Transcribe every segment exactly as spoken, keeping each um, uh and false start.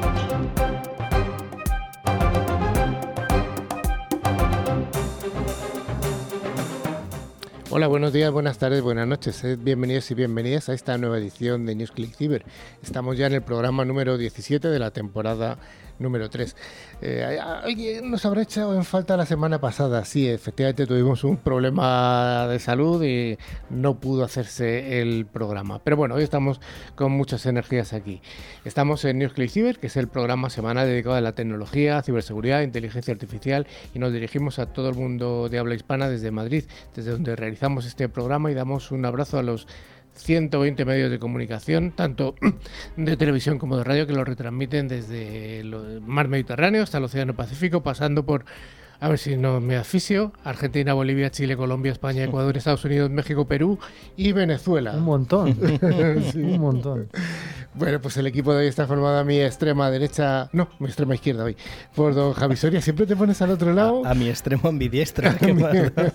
Hola, buenos días, buenas tardes, buenas noches. Bienvenidos y bienvenidas a esta nueva edición de NewsClick Cyber. Estamos ya en el programa número diecisiete de la temporada número tres. Eh, ¿Alguien nos habrá echado en falta la semana pasada? Sí, efectivamente tuvimos un problema de salud y no pudo hacerse el programa. Pero bueno, hoy estamos con muchas energías aquí. Estamos en NewsClick Cyber, que es el programa semanal dedicado a la tecnología, ciberseguridad, inteligencia artificial, y nos dirigimos a todo el mundo de habla hispana desde Madrid, desde donde realizamos este programa, y damos un abrazo a los ciento veinte medios de comunicación, tanto de televisión como de radio, que lo retransmiten desde el mar Mediterráneo hasta el Océano Pacífico, pasando por, a ver si no me asfixio, Argentina, Bolivia, Chile, Colombia, España, Ecuador, Estados Unidos, México, Perú y Venezuela. Un montón, sí. Un montón. Bueno, pues el equipo de hoy está formado a mi extrema derecha, no, mi extrema izquierda hoy, por don Javi Soria. ¿Siempre te pones al otro lado? A, a mi extremo ambidiestra. ¿Qué más da?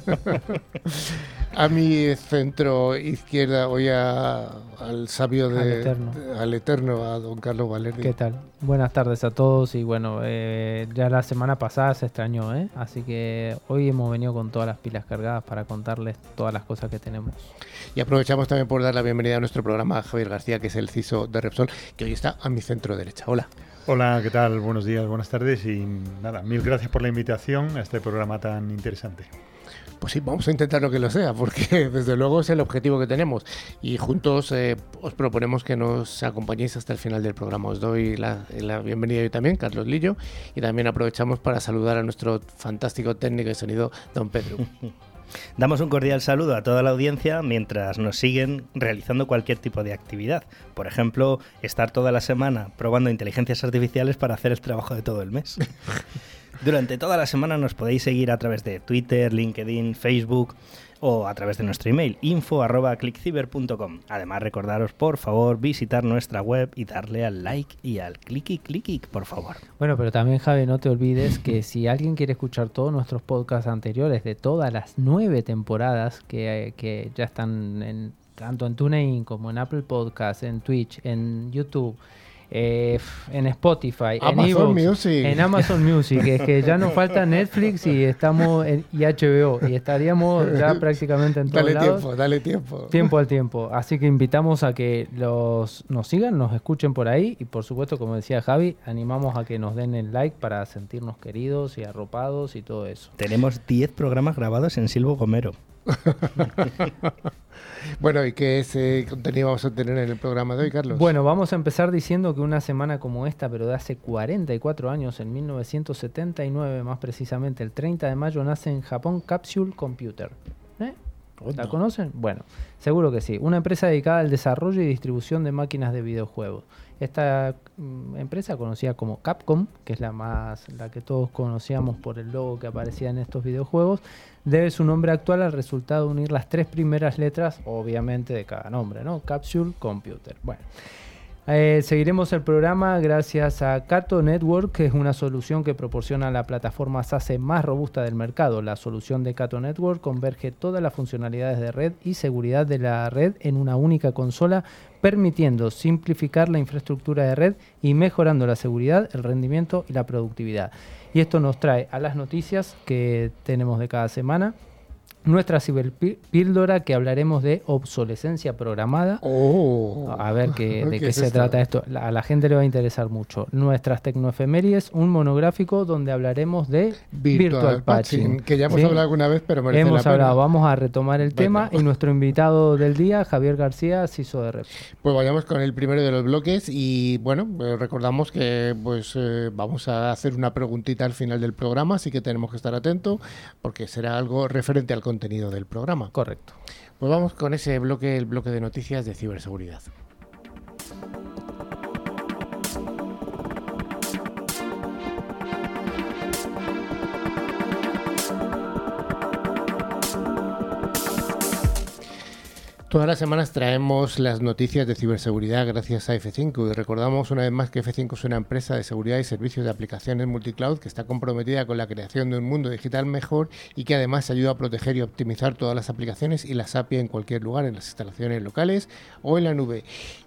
A mi centro izquierda, hoy a, al sabio de, al eterno. De, al eterno, a don Carlos Valerdi. ¿Qué tal? Buenas tardes a todos y bueno, eh, ya la semana pasada se extrañó, ¿eh? Así que hoy hemos venido con todas las pilas cargadas para contarles todas las cosas que tenemos. Y aprovechamos también por dar la bienvenida a nuestro programa a Javier García, que es el C I S O de Repsol, que hoy está a mi centro derecha. Hola. Hola, ¿qué tal? Buenos días, buenas tardes y nada, mil gracias por la invitación a este programa tan interesante. Pues sí, vamos a intentar lo que lo sea, porque desde luego es el objetivo que tenemos y juntos eh, os proponemos que nos acompañéis hasta el final del programa. Os doy la, la bienvenida yo también, Carlos Lillo, y también aprovechamos para saludar a nuestro fantástico técnico de sonido, don Pedro. Damos un cordial saludo a toda la audiencia mientras nos siguen realizando cualquier tipo de actividad. Por ejemplo, estar toda la semana probando inteligencias artificiales para hacer el trabajo de todo el mes. Durante toda la semana nos podéis seguir a través de Twitter, LinkedIn, Facebook o a través de nuestro email info arroba clickcyber punto com. Además, recordaros por favor visitar nuestra web y darle al like y al clicky clicky, por favor. Bueno, pero también, Javi, no te olvides que si alguien quiere escuchar todos nuestros podcasts anteriores de todas las nueve temporadas que, que ya están en, tanto en TuneIn como en Apple Podcasts, en Twitch, en YouTube, Eh, en Spotify, Amazon en iVoox, Music. en Amazon Music, es que ya nos falta Netflix y estamos en, y H B O y estaríamos ya prácticamente en todos dale lados. tiempo, dale tiempo. Tiempo al tiempo. Así que invitamos a que los nos sigan, nos escuchen por ahí y por supuesto, como decía Javi, animamos a que nos den el like para sentirnos queridos y arropados y todo eso. Tenemos diez programas grabados en Silvo Gomero. Bueno, ¿y qué ese contenido vamos a tener en el programa de hoy, Carlos? Bueno, vamos a empezar diciendo que una semana como esta, pero de hace cuarenta y cuatro años, en mil novecientos setenta y nueve más precisamente, el treinta de mayo, nace en Japón Capsule Computer. ¿Eh? ¿La conocen? Bueno, seguro que sí. Una empresa dedicada al desarrollo y distribución de máquinas de videojuegos. Esta mm, empresa, conocida como Capcom, que es la más la que todos conocíamos por el logo que aparecía en estos videojuegos, debe su nombre actual al resultado de unir las tres primeras letras, obviamente, de cada nombre, ¿no? Capsule Computer. Bueno, eh, seguiremos el programa gracias a Kato Network, que es una solución que proporciona la plataforma SASE más robusta del mercado. La solución de Kato Network converge todas las funcionalidades de red y seguridad de la red en una única consola, permitiendo simplificar la infraestructura de red y mejorando la seguridad, el rendimiento y la productividad. Y esto nos trae a las noticias que tenemos de cada semana. Nuestra ciberpíldora, que hablaremos de obsolescencia programada. Oh, a ver qué, de ¿qué, qué es se esto? trata esto. La, a la gente le va a interesar mucho. Nuestras tecnoefemérides, un monográfico donde hablaremos de Virtual, virtual patching, patching, que ya hemos ¿sí? hablado alguna vez, pero merece Hemos la pena. hablado, vamos a retomar el Venga. tema. Y nuestro invitado del día, Javier García, C I S O de Repsol. Pues vayamos con el primero de los bloques y bueno, eh, recordamos que pues eh, vamos a hacer una preguntita al final del programa, así que tenemos que estar atentos porque será algo referente al contenido del programa. Correcto. Pues vamos con ese bloque, el bloque de noticias de ciberseguridad. Todas las semanas traemos las noticias de ciberseguridad gracias a F cinco y recordamos una vez más que F cinco es una empresa de seguridad y servicios de aplicaciones multicloud que está comprometida con la creación de un mundo digital mejor y que además ayuda a proteger y optimizar todas las aplicaciones y las A P I en cualquier lugar, en las instalaciones locales o en la nube.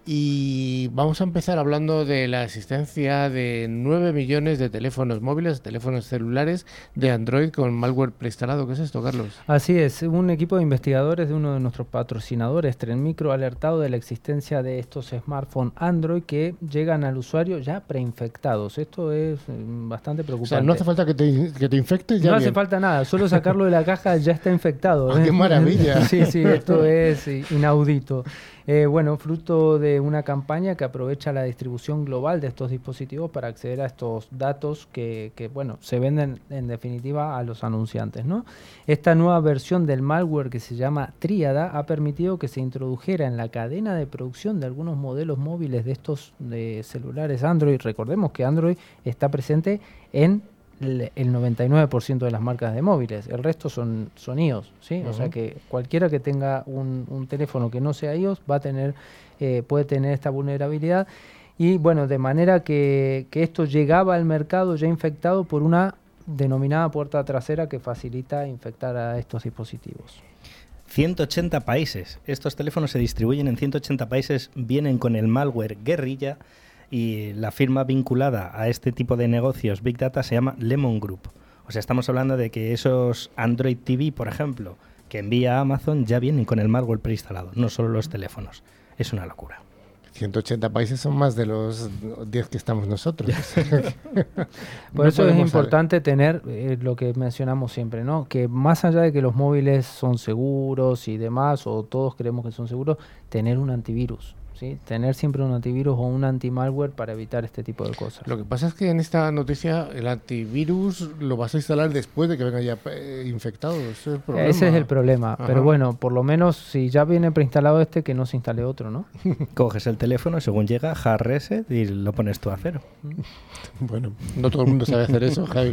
Y vamos a empezar hablando de la existencia de nueve millones de teléfonos móviles, teléfonos celulares de Android con malware preinstalado. ¿Qué es esto, Carlos? Así es, un equipo de investigadores de uno de nuestros patrocinadores, Trenmicro, ha alertado de la existencia de estos smartphones Android que llegan al usuario ya preinfectados. Esto es bastante preocupante. O sea, no hace falta que te, que te infectes ya. No bien. hace falta nada, solo sacarlo de la caja ya está infectado. Oh, ¡qué maravilla! Sí, sí, esto es inaudito. Eh, bueno, fruto de una campaña que aprovecha la distribución global de estos dispositivos para acceder a estos datos que, que bueno, se venden en definitiva a los anunciantes, ¿no? Esta nueva versión del malware que se llama Tríada ha permitido que se introdujera en la cadena de producción de algunos modelos móviles de estos de celulares Android. Recordemos que Android está presente en el noventa y nueve por ciento de las marcas de móviles, el resto son, son iOS, ¿sí? Uh-huh. O sea que cualquiera que tenga un, un teléfono que no sea iOS va a tener, eh, puede tener esta vulnerabilidad y bueno, de manera que, que esto llegaba al mercado ya infectado por una denominada puerta trasera que facilita infectar a estos dispositivos. ciento ochenta países, estos teléfonos se distribuyen en ciento ochenta países, vienen con el malware Guerrilla. Y la firma vinculada a este tipo de negocios Big Data se llama Lemon Group. O sea, estamos hablando de que esos Android T V, por ejemplo, que envía Amazon, ya vienen con el malware preinstalado, no solo los teléfonos. Es una locura. ciento ochenta países son más de los diez que estamos nosotros. Por no eso es importante saber. tener eh, lo que mencionamos siempre, ¿no? Que más allá de que los móviles son seguros y demás, o todos creemos que son seguros, tener un antivirus. ¿Sí? Tener siempre un antivirus o un anti-malware para evitar este tipo de cosas. Lo que pasa es que en esta noticia el antivirus lo vas a instalar después de que venga ya eh, infectado. Ese es el problema. Ese es el problema. Ajá. Pero bueno, por lo menos si ya viene preinstalado este, que no se instale otro, ¿no? Coges el teléfono, según llega, hard reset y lo pones tú a cero. Bueno, no todo el mundo sabe hacer eso, Javi.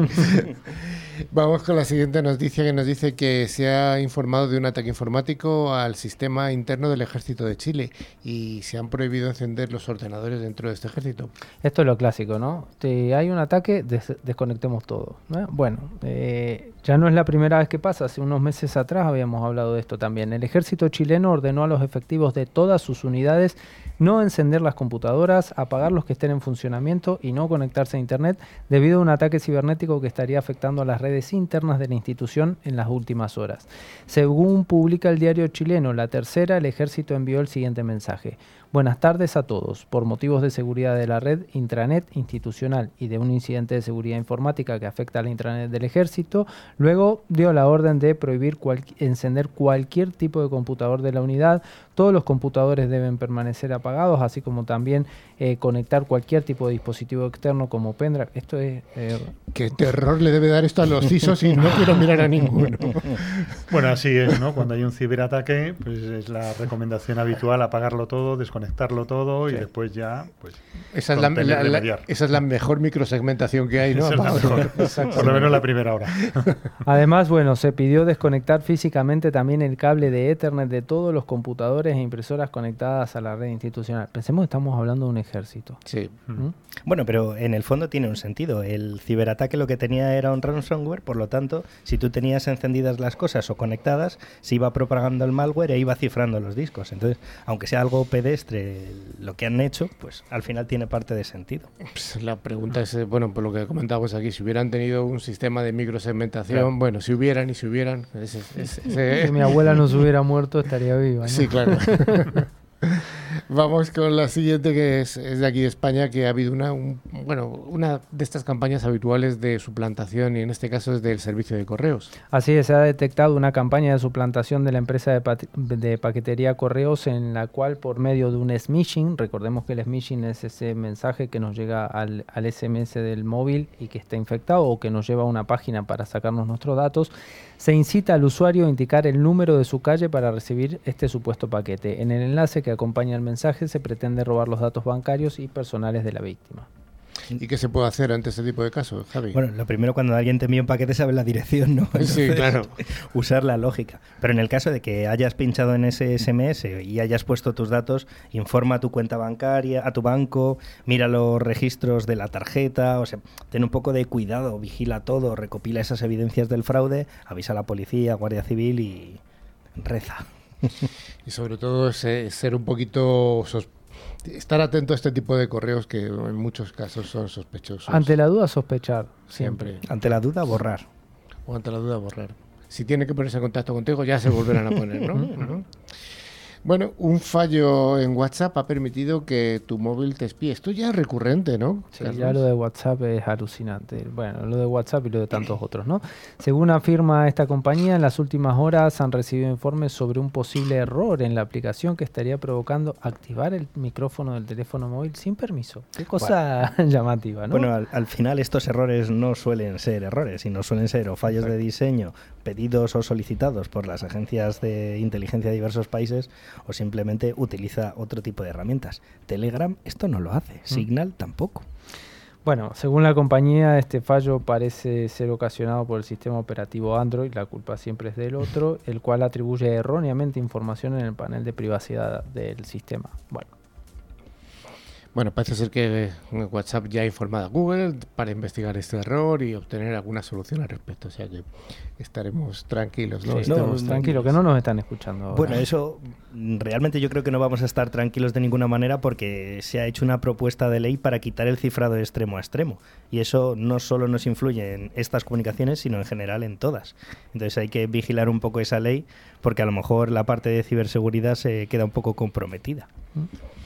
Vamos con la siguiente noticia que nos dice que se ha informado de un ataque informático al sistema interno del Ejército de Chile y se han prohibido encender los ordenadores dentro de este ejército. Esto es lo clásico, ¿no? Si hay un ataque, des- desconectemos todo, ¿no? Bueno, eh, ya no es la primera vez que pasa. Hace unos meses atrás habíamos hablado de esto también. El ejército chileno ordenó a los efectivos de todas sus unidades no encender las computadoras, apagar los que estén en funcionamiento y no conectarse a internet debido a un ataque cibernético que estaría afectando a las redes internas de la institución en las últimas horas. Según publica el diario chileno La Tercera, el ejército envió el siguiente mensaje: buenas tardes a todos. Por motivos de seguridad de la red intranet institucional y de un incidente de seguridad informática que afecta a la intranet del ejército, luego dio la orden de prohibir cual- encender cualquier tipo de computador de la unidad. Todos los computadores deben permanecer apagados, así como también eh, conectar cualquier tipo de dispositivo externo como pendrive. Esto es... Eh... ¿Qué terror le debe dar esto a los C I S Os y no quiero mirar a ninguno? Bueno, así es, ¿no? Cuando hay un ciberataque, pues es la recomendación habitual apagarlo todo, desconectarlo todo y sí. después ya, pues... Esa es la, la, la, esa es la mejor microsegmentación que hay, ¿no? Esa es la mejor, por lo menos la primera hora. Además, bueno, se pidió desconectar físicamente también el cable de Ethernet de todos los computadores e impresoras conectadas a la red institucional. Pensemos que estamos hablando de un ejército. Sí. ¿Mm? Bueno, pero en el fondo tiene un sentido. El ciberataque lo que tenía era un ransomware, por lo tanto, si tú tenías encendidas las cosas o conectadas, se iba propagando el malware e iba cifrando los discos. Entonces, aunque sea algo pedestre lo que han hecho, pues al final tiene parte de sentido. Pues la pregunta es, bueno, por lo que comentamos aquí, si hubieran tenido un sistema de microsegmentación, claro. bueno, si hubieran y si hubieran... Ese, ese, ese... Si mi abuela no se hubiera muerto, estaría viva, ¿no? Sí, claro. Vamos con la siguiente, que es, es de aquí de España, que ha habido una, un, bueno, una de estas campañas habituales de suplantación, y en este caso es del servicio de correos. Así es, se ha detectado una campaña de suplantación de la empresa de, pa- de paquetería Correos, en la cual por medio de un smishing, recordemos que el smishing es ese mensaje que nos llega al, al S M S del móvil y que está infectado o que nos lleva a una página para sacarnos nuestros datos, se incita al usuario a indicar el número de su calle para recibir este supuesto paquete. En el enlace que acompaña el mensaje se pretende robar los datos bancarios y personales de la víctima. ¿Y qué se puede hacer ante este tipo de casos, Javi? Bueno, lo primero, cuando alguien te envía un paquete, sabe la dirección, ¿no? Entonces, sí, claro. Usar la lógica. Pero en el caso de que hayas pinchado en ese ese eme ese y hayas puesto tus datos, informa a tu cuenta bancaria, a tu banco, mira los registros de la tarjeta, o sea, ten un poco de cuidado, vigila todo, recopila esas evidencias del fraude, avisa a la policía, Guardia Civil y reza. Y sobre todo ser, ser un poquito sos- estar atento a este tipo de correos que en muchos casos son sospechosos. Ante la duda, sospechar, siempre. Siempre. Ante la duda, borrar. O ante la duda, borrar. Si tiene que ponerse en contacto contigo, ya se volverán a poner, ¿no? Uh-huh. Bueno, un fallo en WhatsApp ha permitido que tu móvil te espíe. Esto ya es recurrente, ¿no? Sí, ya lo de WhatsApp es alucinante. Bueno, lo de WhatsApp y lo de tantos otros, ¿no? Según afirma esta compañía, en las últimas horas han recibido informes sobre un posible error en la aplicación que estaría provocando activar el micrófono del teléfono móvil sin permiso. Qué cosa bueno. llamativa, ¿no? Bueno, al, al final estos errores no suelen ser errores, sino suelen ser o fallos de diseño pedidos o solicitados por las agencias de inteligencia de diversos países, o simplemente utiliza otro tipo de herramientas. Telegram esto no lo hace, Signal tampoco. Bueno, según la compañía, este fallo parece ser ocasionado por el sistema operativo Android, la culpa siempre es del otro, el cual atribuye erróneamente información en el panel de privacidad del sistema. Bueno. Bueno, parece ser que WhatsApp ya ha informado a Google para investigar este error y obtener alguna solución al respecto. O sea que estaremos tranquilos, ¿no? Sí, Estamos no, tranquilo, que no nos están escuchando ahora. Bueno, eso realmente yo creo que no vamos a estar tranquilos de ninguna manera porque se ha hecho una propuesta de ley para quitar el cifrado de extremo a extremo. Y eso no solo nos influye en estas comunicaciones, sino en general en todas. Entonces hay que vigilar un poco esa ley porque a lo mejor la parte de ciberseguridad se queda un poco comprometida. ¿Mm?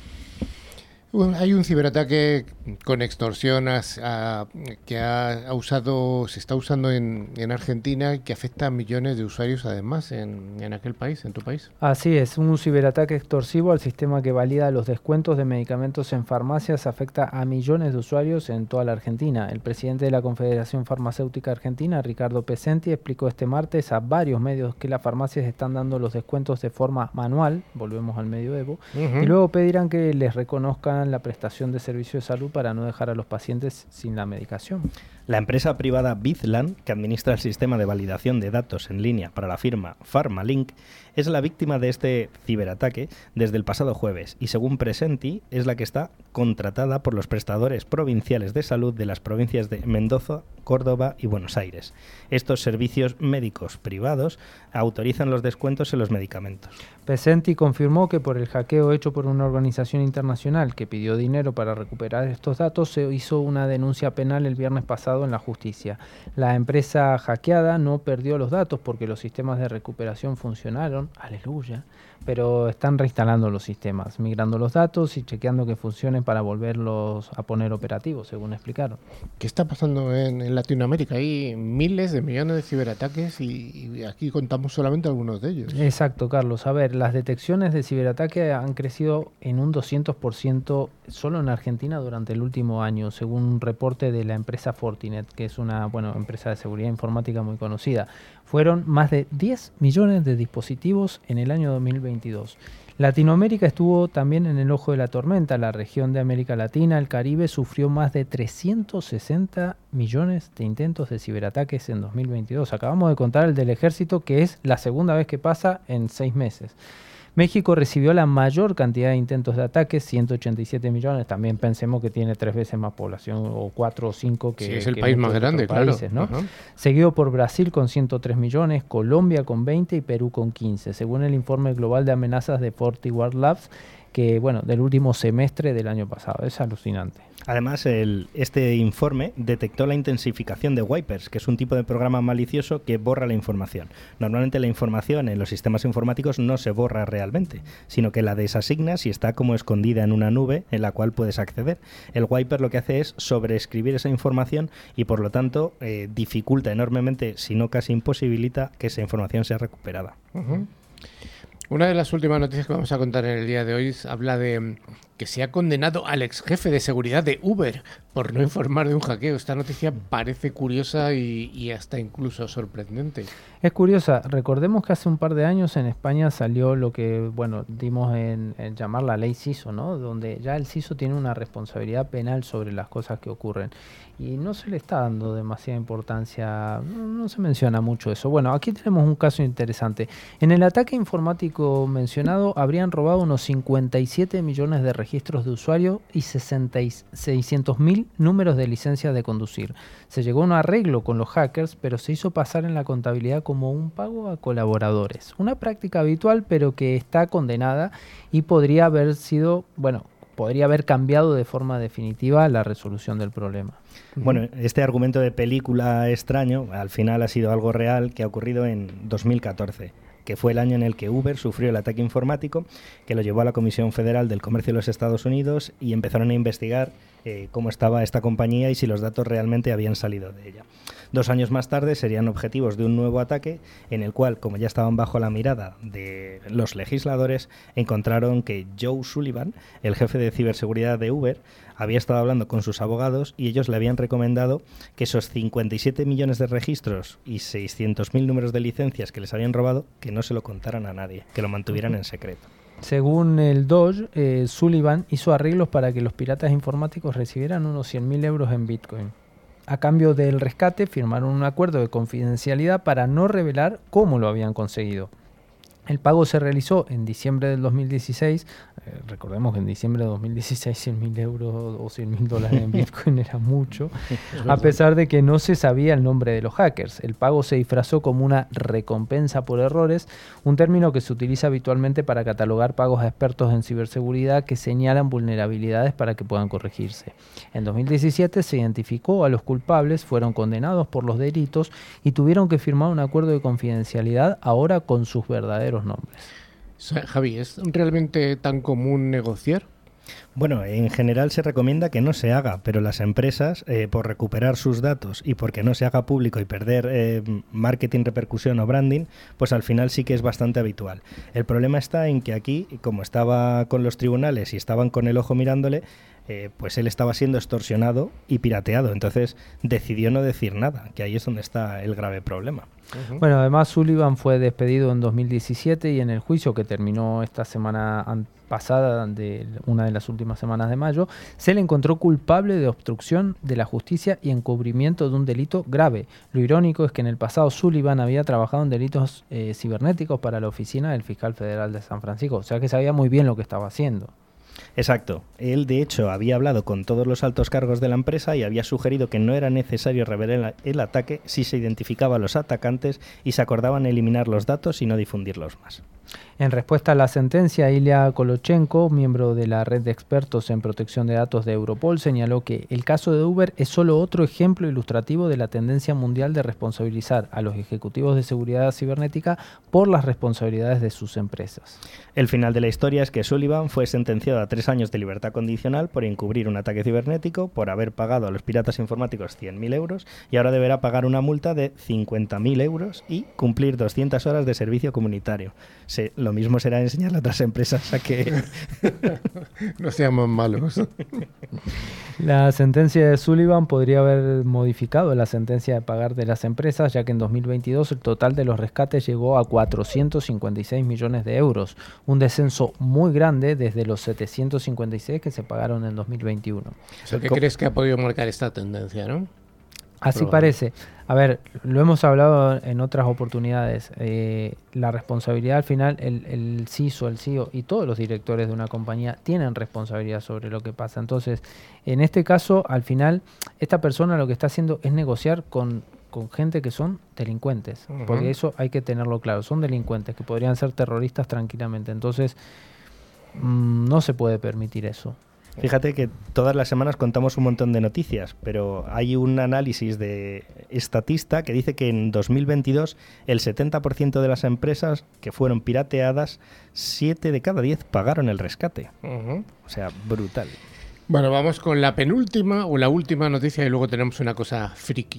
Bueno, hay un ciberataque con extorsión a, a, que ha, ha usado, se está usando en, en Argentina y que afecta a millones de usuarios además en, en aquel país, en tu país. Así es, un ciberataque extorsivo al sistema que valida los descuentos de medicamentos en farmacias afecta a millones de usuarios en toda la Argentina. El presidente de la Confederación Farmacéutica Argentina, Ricardo Pesenti, explicó este martes a varios medios que las farmacias están dando los descuentos de forma manual, volvemos al medioevo, uh-huh. y luego pedirán que les reconozcan la prestación de servicio de salud para no dejar a los pacientes sin la medicación. La empresa privada Bizlan, que administra el sistema de validación de datos en línea para la firma Pharmalink, es la víctima de este ciberataque desde el pasado jueves y, según Presenti, es la que está contratada por los prestadores provinciales de salud de las provincias de Mendoza, Córdoba y Buenos Aires. Estos servicios médicos privados autorizan los descuentos en los medicamentos. Pesenti confirmó que por el hackeo hecho por una organización internacional que pidió dinero para recuperar estos datos, se hizo una denuncia penal el viernes pasado en la justicia. La empresa hackeada no perdió los datos porque los sistemas de recuperación funcionaron, aleluya, pero están reinstalando los sistemas, migrando los datos y chequeando que funcionen para volverlos a poner operativos, según explicaron. ¿Qué está pasando en, en Latinoamérica? Hay miles de millones de ciberataques y, y aquí contamos solamente algunos de ellos. Exacto, Carlos. A ver, las detecciones de ciberataque han crecido en un doscientos por ciento solo en Argentina durante el último año, según un reporte de la empresa Fortinet, que es una bueno, empresa de seguridad informática muy conocida. Fueron más de diez millones de dispositivos en el año dos mil veintidós. Latinoamérica estuvo también en el ojo de la tormenta. La región de América Latina, el Caribe, sufrió más de trescientos sesenta millones de intentos de ciberataques en dos mil veintidós. Acabamos de contar el del ejército, que es la segunda vez que pasa en seis meses. México recibió la mayor cantidad de intentos de ataques, ciento ochenta y siete millones. También pensemos que tiene tres veces más población, o cuatro o cinco que, sí, es el que país más grande, países, claro. ¿no? Uh-huh. Seguido por Brasil con ciento tres millones, Colombia con veinte y Perú con quince, según el informe global de amenazas de FortiGuard Labs, que bueno, del último semestre del año pasado. Es alucinante. Además, el, este informe detectó la intensificación de wipers, que es un tipo de programa malicioso que borra la información. Normalmente la información en los sistemas informáticos no se borra realmente, sino que la desasignas y está como escondida en una nube en la cual puedes acceder. El wiper lo que hace es sobreescribir esa información y por lo tanto eh, dificulta enormemente, si no casi imposibilita, que esa información sea recuperada. Uh-huh. Una de las últimas noticias que vamos a contar en el día de hoy habla de que se ha condenado al ex jefe de seguridad de Uber por no informar de un hackeo. Esta noticia parece curiosa y, y hasta incluso sorprendente. Es curiosa. Recordemos que hace un par de años en España salió lo que, bueno, dimos en, en llamar la ley C I S O, ¿no? Donde ya el C I S O tiene una responsabilidad penal sobre las cosas que ocurren. Y no se le está dando demasiada importancia, no, no se menciona mucho eso. Bueno, aquí tenemos un caso interesante. En el ataque informático mencionado habrían robado unos cincuenta y siete millones de registros de usuario y seiscientos mil números de licencias de conducir. Se llegó a un arreglo con los hackers, pero se hizo pasar en la contabilidad como un pago a colaboradores. Una práctica habitual, pero que está condenada y podría haber sido, bueno, podría haber cambiado de forma definitiva la resolución del problema. Bueno, este argumento de película extraño al final ha sido algo real que ha ocurrido en dos mil catorce, que fue el año en el que Uber sufrió el ataque informático que lo llevó a la Comisión Federal del Comercio de los Estados Unidos y empezaron a investigar eh, cómo estaba esta compañía y si los datos realmente habían salido de ella. Dos años más tarde serían objetivos de un nuevo ataque en el cual, como ya estaban bajo la mirada de los legisladores, encontraron que Joe Sullivan, el jefe de ciberseguridad de Uber, había estado hablando con sus abogados y ellos le habían recomendado que esos cincuenta y siete millones de registros y seiscientos mil números de licencias que les habían robado, que no se lo contaran a nadie, que lo mantuvieran en secreto. Según el Doge, eh, Sullivan hizo arreglos para que los piratas informáticos recibieran unos cien mil euros en Bitcoin. A cambio del rescate, firmaron un acuerdo de confidencialidad para no revelar cómo lo habían conseguido. El pago se realizó en diciembre del dos mil dieciséis. Eh, recordemos que en diciembre de dos mil dieciséis cien mil euros o cien mil dólares en Bitcoin era mucho, a pesar de que no se sabía el nombre de los hackers. El pago se disfrazó como una recompensa por errores, un término que se utiliza habitualmente para catalogar pagos a expertos en ciberseguridad que señalan vulnerabilidades para que puedan corregirse. En dos mil diecisiete se identificó a los culpables, fueron condenados por los delitos y tuvieron que firmar un acuerdo de confidencialidad ahora con sus verdaderos nombres. Javi, ¿es realmente tan común negociar? Bueno, en general se recomienda que no se haga, pero las empresas, eh, por recuperar sus datos y porque no se haga público y perder eh, marketing, repercusión o branding, pues al final sí que es bastante habitual. El problema está en que aquí, como estaba con los tribunales y estaban con el ojo mirándole, eh, pues él estaba siendo extorsionado y pirateado, entonces decidió no decir nada, que ahí es donde está el grave problema. Uh-huh. Bueno, además Sullivan fue despedido en dos mil diecisiete y en el juicio que terminó esta semana pasada, de una de las últimas semanas de mayo, se le encontró culpable de obstrucción de la justicia y encubrimiento de un delito grave. Lo irónico es que en el pasado Sullivan había trabajado en delitos eh, cibernéticos para la oficina del fiscal federal de San Francisco, o sea que sabía muy bien lo que estaba haciendo. Exacto. Él, de hecho, había hablado con todos los altos cargos de la empresa y había sugerido que no era necesario revelar el ataque si se identificaba a los atacantes y se acordaban eliminar los datos y no difundirlos más. En respuesta a la sentencia, Ilya Kolochenko, miembro de la red de expertos en protección de datos de Europol, señaló que el caso de Uber es solo otro ejemplo ilustrativo de la tendencia mundial de responsabilizar a los ejecutivos de seguridad cibernética por las responsabilidades de sus empresas. El final de la historia es que Sullivan fue sentenciado a tres años de libertad condicional por encubrir un ataque cibernético, por haber pagado a los piratas informáticos cien mil euros y ahora deberá pagar una multa de cincuenta mil euros y cumplir doscientas horas de servicio comunitario. Se, lo mismo será enseñarle a otras empresas a que... no seamos malos. La sentencia de Sullivan podría haber modificado la sentencia de pagar de las empresas, ya que en dos mil veintidós el total de los rescates llegó a cuatrocientos cincuenta y seis millones de euros, un descenso muy grande desde los setecientos cincuenta y seis que se pagaron en dos mil veintiuno. ¿Qué crees que ha podido marcar esta tendencia, no? Así parece. A ver, lo hemos hablado en otras oportunidades. Eh, la responsabilidad al final, el, el C I S O, el C E O y todos los directores de una compañía tienen responsabilidad sobre lo que pasa. Entonces, en este caso, al final, esta persona lo que está haciendo es negociar con, con gente que son delincuentes. Uh-huh. Porque eso hay que tenerlo claro. Son delincuentes que podrían ser terroristas tranquilamente. Entonces, mmm, no se puede permitir eso. Fíjate que todas las semanas contamos un montón de noticias, pero hay un análisis de Statista que dice que en dos mil veintidós el setenta por ciento de las empresas que fueron pirateadas, siete de cada diez pagaron el rescate. Uh-huh. O sea, brutal. Bueno, vamos con la penúltima o la última noticia y luego tenemos una cosa friki.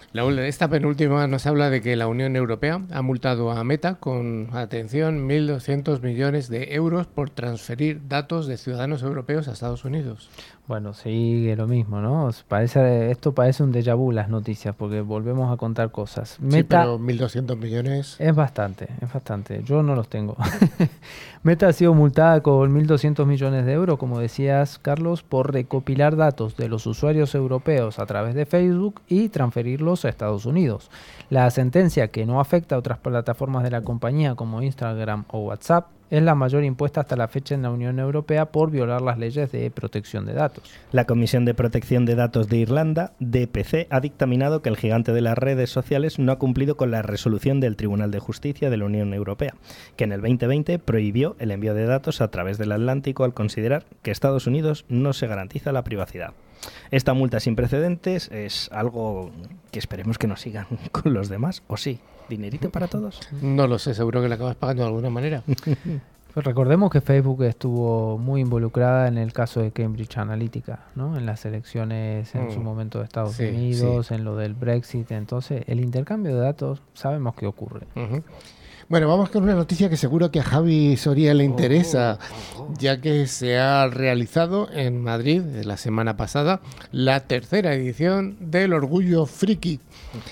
La, esta penúltima nos habla de que la Unión Europea ha multado a Meta con, atención, mil doscientos millones de euros por transferir datos de ciudadanos europeos a Estados Unidos. Bueno, sigue lo mismo, ¿no? Parece, esto parece un déjà vu las noticias, porque volvemos a contar cosas. Meta, sí, pero mil doscientos millones... Es bastante, es bastante. Yo no los tengo. Meta ha sido multada con mil doscientos millones de euros, como decías, Carlos, por recopilar datos de los usuarios europeos a través de Facebook y transferirlos a Estados Unidos. La sentencia, que no afecta a otras plataformas de la compañía como Instagram o WhatsApp, es la mayor impuesta hasta la fecha en la Unión Europea por violar las leyes de protección de datos. La Comisión de Protección de Datos de Irlanda, D P C, ha dictaminado que el gigante de las redes sociales no ha cumplido con la resolución del Tribunal de Justicia de la Unión Europea, que en el veinte veinte prohibió el envío de datos a través del Atlántico al considerar que Estados Unidos no se garantiza la privacidad. Esta multa sin precedentes es algo que esperemos que no sigan con los demás, ¿o sí? ¿Dinerito para todos? No lo sé, seguro que la acabas pagando de alguna manera. Pues recordemos que Facebook estuvo muy involucrada en el caso de Cambridge Analytica, ¿no? En las elecciones en mm. su momento de Estados sí, Unidos, sí. en lo del Brexit. Entonces, el intercambio de datos sabemos que ocurre. Uh-huh. Bueno, vamos con una noticia que seguro que a Javi Soria le interesa, oh, oh, oh. ya que se ha realizado en Madrid la semana pasada la tercera edición del Orgullo Friki.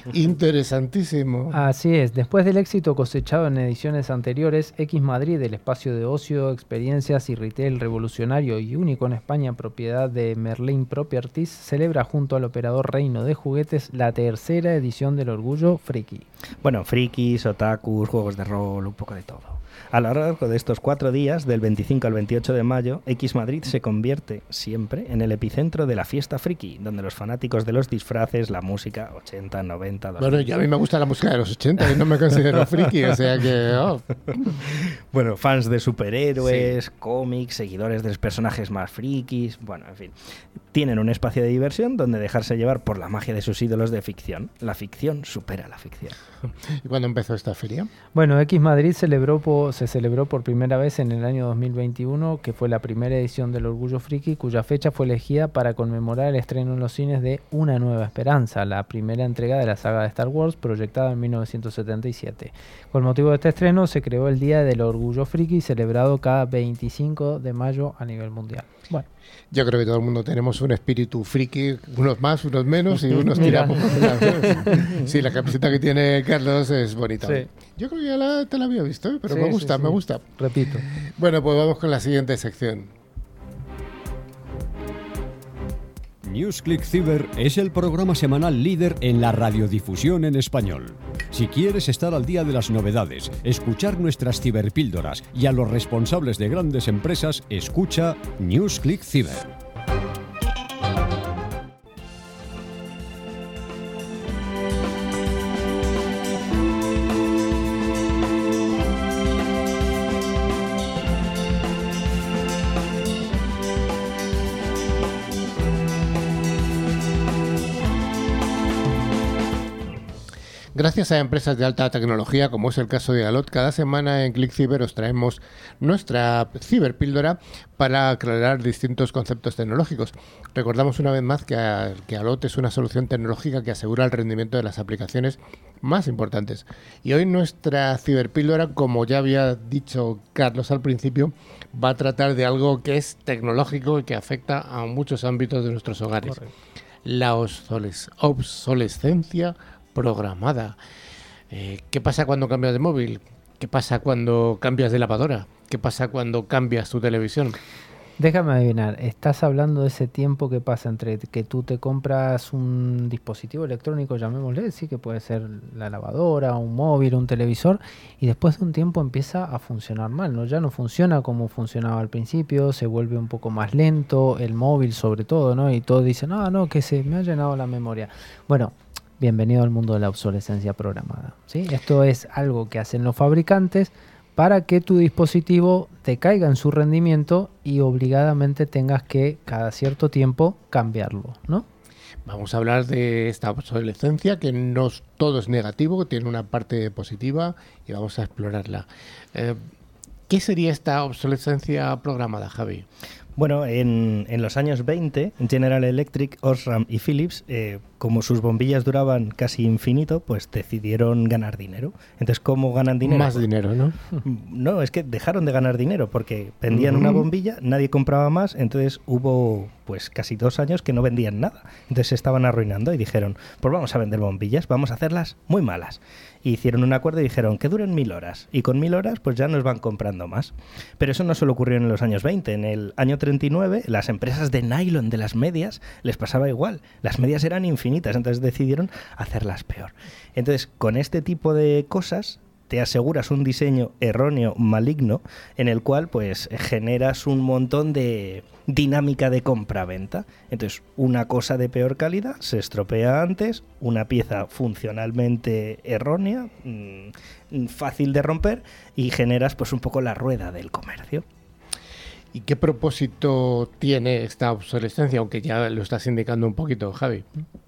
Interesantísimo. Así es, después del éxito cosechado en ediciones anteriores, X Madrid, el espacio de ocio, experiencias y retail revolucionario y único en España, propiedad de Merlin Properties, celebra junto al operador Reino de Juguetes la tercera edición del Orgullo Friki. Bueno, frikis, otakus, juegos de rol, un poco de todo. A lo largo de estos cuatro días, del veinticinco al veintiocho de mayo, X Madrid se convierte siempre en el epicentro de la fiesta friki, donde los fanáticos de los disfraces, la música, ochenta, noventa... dos mil... Bueno, ya a mí me gusta la música de los ochenta y no me considero friki, o sea que... Oh. Bueno, fans de superhéroes, sí. cómics, seguidores de los personajes más frikis... Bueno, en fin, tienen un espacio de diversión donde dejarse llevar por la magia de sus ídolos de ficción. La ficción supera la ficción. ¿Y cuándo empezó esta feria? Bueno, X Madrid celebró por, se celebró por primera vez en el año dos mil veintiuno, que fue la primera edición del Orgullo Friki, cuya fecha fue elegida para conmemorar el estreno en los cines de Una Nueva Esperanza, la primera entrega de la saga de Star Wars, proyectada en mil novecientos setenta y siete. Con motivo de este estreno se creó el Día del Orgullo Friki, celebrado cada veinticinco de mayo a nivel mundial. Bueno. Yo creo que todo el mundo tenemos un espíritu friki, unos más, unos menos y unos tiramos. Sí, la camiseta que tiene Carlos es bonita. Sí. Yo creo que ya la, te la había visto, ¿eh? pero sí, me gusta, sí, sí. me gusta. Repito. Bueno, pues vamos con la siguiente sección. NewsClick Cyber es el programa semanal líder en la radiodifusión en español. Si quieres estar al día de las novedades, escuchar nuestras ciberpíldoras y a los responsables de grandes empresas, escucha NewsClick Cyber. Gracias a empresas de alta tecnología, como es el caso de Alot, cada semana en ClickCyber os traemos nuestra ciberpíldora para aclarar distintos conceptos tecnológicos. Recordamos una vez más que, a, que Alot es una solución tecnológica que asegura el rendimiento de las aplicaciones más importantes. Y hoy nuestra ciberpíldora, como ya había dicho Carlos al principio, va a tratar de algo que es tecnológico y que afecta a muchos ámbitos de nuestros hogares. Correcto. La obsoles- obsolescencia programada. Eh, ¿Qué pasa cuando cambias de móvil? ¿Qué pasa cuando cambias de lavadora? ¿Qué pasa cuando cambias tu televisión? Déjame adivinar, estás hablando de ese tiempo que pasa entre que tú te compras un dispositivo electrónico, llamémosle, sí, que puede ser la lavadora, un móvil, un televisor, y después de un tiempo empieza a funcionar mal, ¿no? Ya no funciona como funcionaba al principio, se vuelve un poco más lento, el móvil sobre todo, ¿no? Y todos dicen, ah, no, que se me ha llenado la memoria. Bueno, bienvenido al mundo de la obsolescencia programada, ¿sí? Esto es algo que hacen los fabricantes para que tu dispositivo te caiga en su rendimiento y obligadamente tengas que cada cierto tiempo cambiarlo, ¿no? Vamos a hablar de esta obsolescencia, que no todo es negativo, tiene una parte positiva y vamos a explorarla. Eh, ¿Qué sería esta obsolescencia programada, Javi? Bueno, en, en los años veinte, General Electric, Osram y Philips eh, como sus bombillas duraban casi infinito, pues decidieron ganar dinero. Entonces, ¿cómo ganan dinero? Más dinero, ¿no? No, es que dejaron de ganar dinero porque vendían uh-huh. una bombilla, nadie compraba más, entonces hubo pues casi dos años que no vendían nada. Entonces se estaban arruinando y dijeron, pues vamos a vender bombillas, vamos a hacerlas muy malas. Y hicieron un acuerdo y dijeron que duren mil horas. Y con mil horas pues ya nos van comprando más. Pero eso no solo ocurrió en los años veinte. En el año treinta y nueve las empresas de nylon de las medias les pasaba igual. Las medias eran infinitas, entonces decidieron hacerlas peor. Entonces con este tipo de cosas te aseguras un diseño erróneo, maligno, en el cual pues generas un montón de dinámica de compra-venta. Entonces, una cosa de peor calidad se estropea antes, una pieza funcionalmente errónea, mmm, fácil de romper, y generas pues un poco la rueda del comercio. ¿Y qué propósito tiene esta obsolescencia? Aunque ya lo estás indicando un poquito, Javi.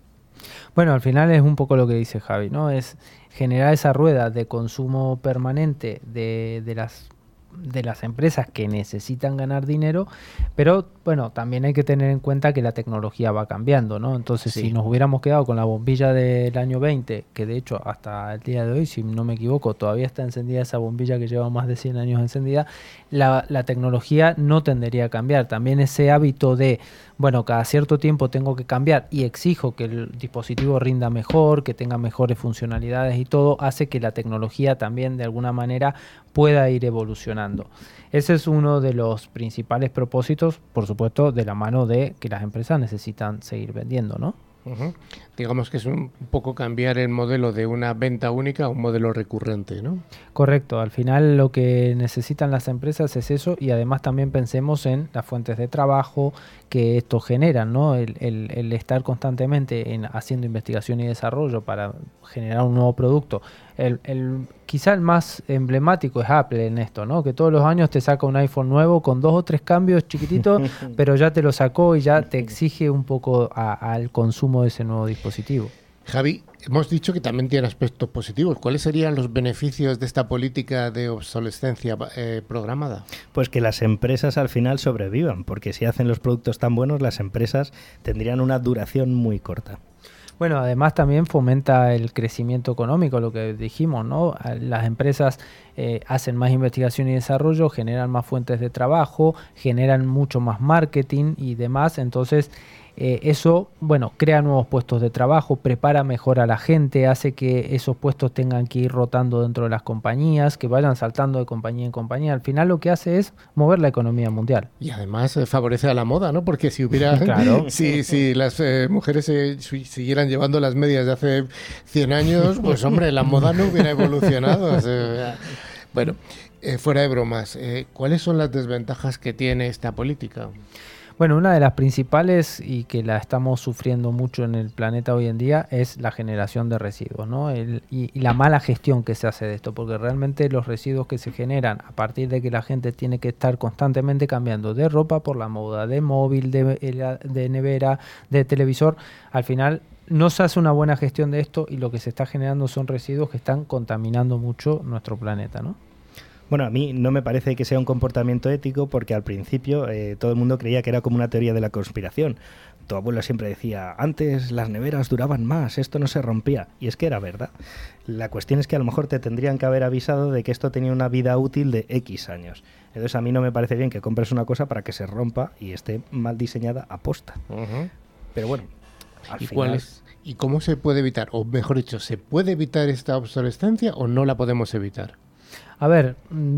Bueno, al final es un poco lo que dice Javi, ¿no? Es generar esa rueda de consumo permanente de, de las de las empresas que necesitan ganar dinero, pero bueno, también hay que tener en cuenta que la tecnología va cambiando, ¿no? Entonces, sí. si nos hubiéramos quedado con la bombilla del año veinte, que de hecho hasta el día de hoy, si no me equivoco, todavía está encendida esa bombilla que lleva más de cien años encendida, la, la tecnología no tendería a cambiar. También ese hábito de, bueno, cada cierto tiempo tengo que cambiar y exijo que el dispositivo rinda mejor, que tenga mejores funcionalidades y todo, hace que la tecnología también de alguna manera pueda ir evolucionando. Ese es uno de los principales propósitos, por supuesto, de la mano de que las empresas necesitan seguir vendiendo, ¿no? Uh-huh. Digamos que es un poco cambiar el modelo de una venta única a un modelo recurrente, ¿no? Correcto, al final lo que necesitan las empresas es eso, y además también pensemos en las fuentes de trabajo que esto generan, ¿no? El, el, el estar constantemente en, haciendo investigación y desarrollo para generar un nuevo producto. El, el, quizá el más emblemático es Apple en esto, ¿no? Que todos los años te saca un iPhone nuevo con dos o tres cambios chiquititos, pero ya te lo sacó y ya te exige un poco a, al consumo de ese nuevo dispositivo. Javi, hemos dicho que también tiene aspectos positivos. ¿Cuáles serían los beneficios de esta política de obsolescencia eh, programada? Pues que las empresas al final sobrevivan, porque si hacen los productos tan buenos, las empresas tendrían una duración muy corta. Bueno, además también fomenta el crecimiento económico, lo que dijimos, ¿no? Las empresas eh, hacen más investigación y desarrollo, generan más fuentes de trabajo, generan mucho más marketing y demás, entonces eh, eso, bueno, crea nuevos puestos de trabajo, prepara mejor a la gente, hace que esos puestos tengan que ir rotando dentro de las compañías, que vayan saltando de compañía en compañía. Al final lo que hace es mover la economía mundial. Y además eh, favorece a la moda, ¿no? Porque si hubiera, claro. si, si las eh, mujeres eh, siguieran llevando las medias de hace cien años, pues hombre, la moda no hubiera evolucionado. O sea, bueno, eh, fuera de bromas, eh, ¿cuáles son las desventajas que tiene esta política? Bueno, una de las principales y que la estamos sufriendo mucho en el planeta hoy en día es la generación de residuos, ¿no? El, y, y la mala gestión que se hace de esto, porque realmente los residuos que se generan a partir de que la gente tiene que estar constantemente cambiando de ropa por la moda, de móvil, de, de nevera, de televisor, al final no se hace una buena gestión de esto y lo que se está generando son residuos que están contaminando mucho nuestro planeta, ¿no? Bueno, a mí no me parece que sea un comportamiento ético porque al principio eh, todo el mundo creía que era como una teoría de la conspiración. Tu abuelo siempre decía, antes las neveras duraban más, esto no se rompía. Y es que era verdad. La cuestión es que a lo mejor te tendrían que haber avisado de que esto tenía una vida útil de X años. Entonces a mí no me parece bien que compres una cosa para que se rompa y esté mal diseñada a posta. Uh-huh. Pero bueno, al ¿Y final... cuál es? ¿Y cómo se puede evitar? O mejor dicho, ¿se puede evitar esta obsolescencia o no la podemos evitar? A ver,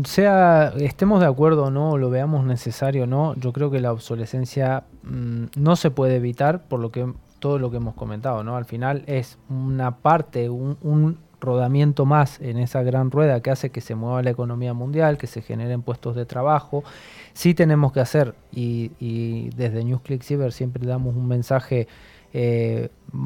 sea estemos de acuerdo o no, o lo veamos necesario o no, yo creo que la obsolescencia mmm, no se puede evitar por lo que todo lo que hemos comentado, ¿no? Al final es una parte, un, un rodamiento más en esa gran rueda que hace que se mueva la economía mundial, que se generen puestos de trabajo. Sí tenemos que hacer, y, y desde NewsClick Cyber siempre damos un mensaje eh,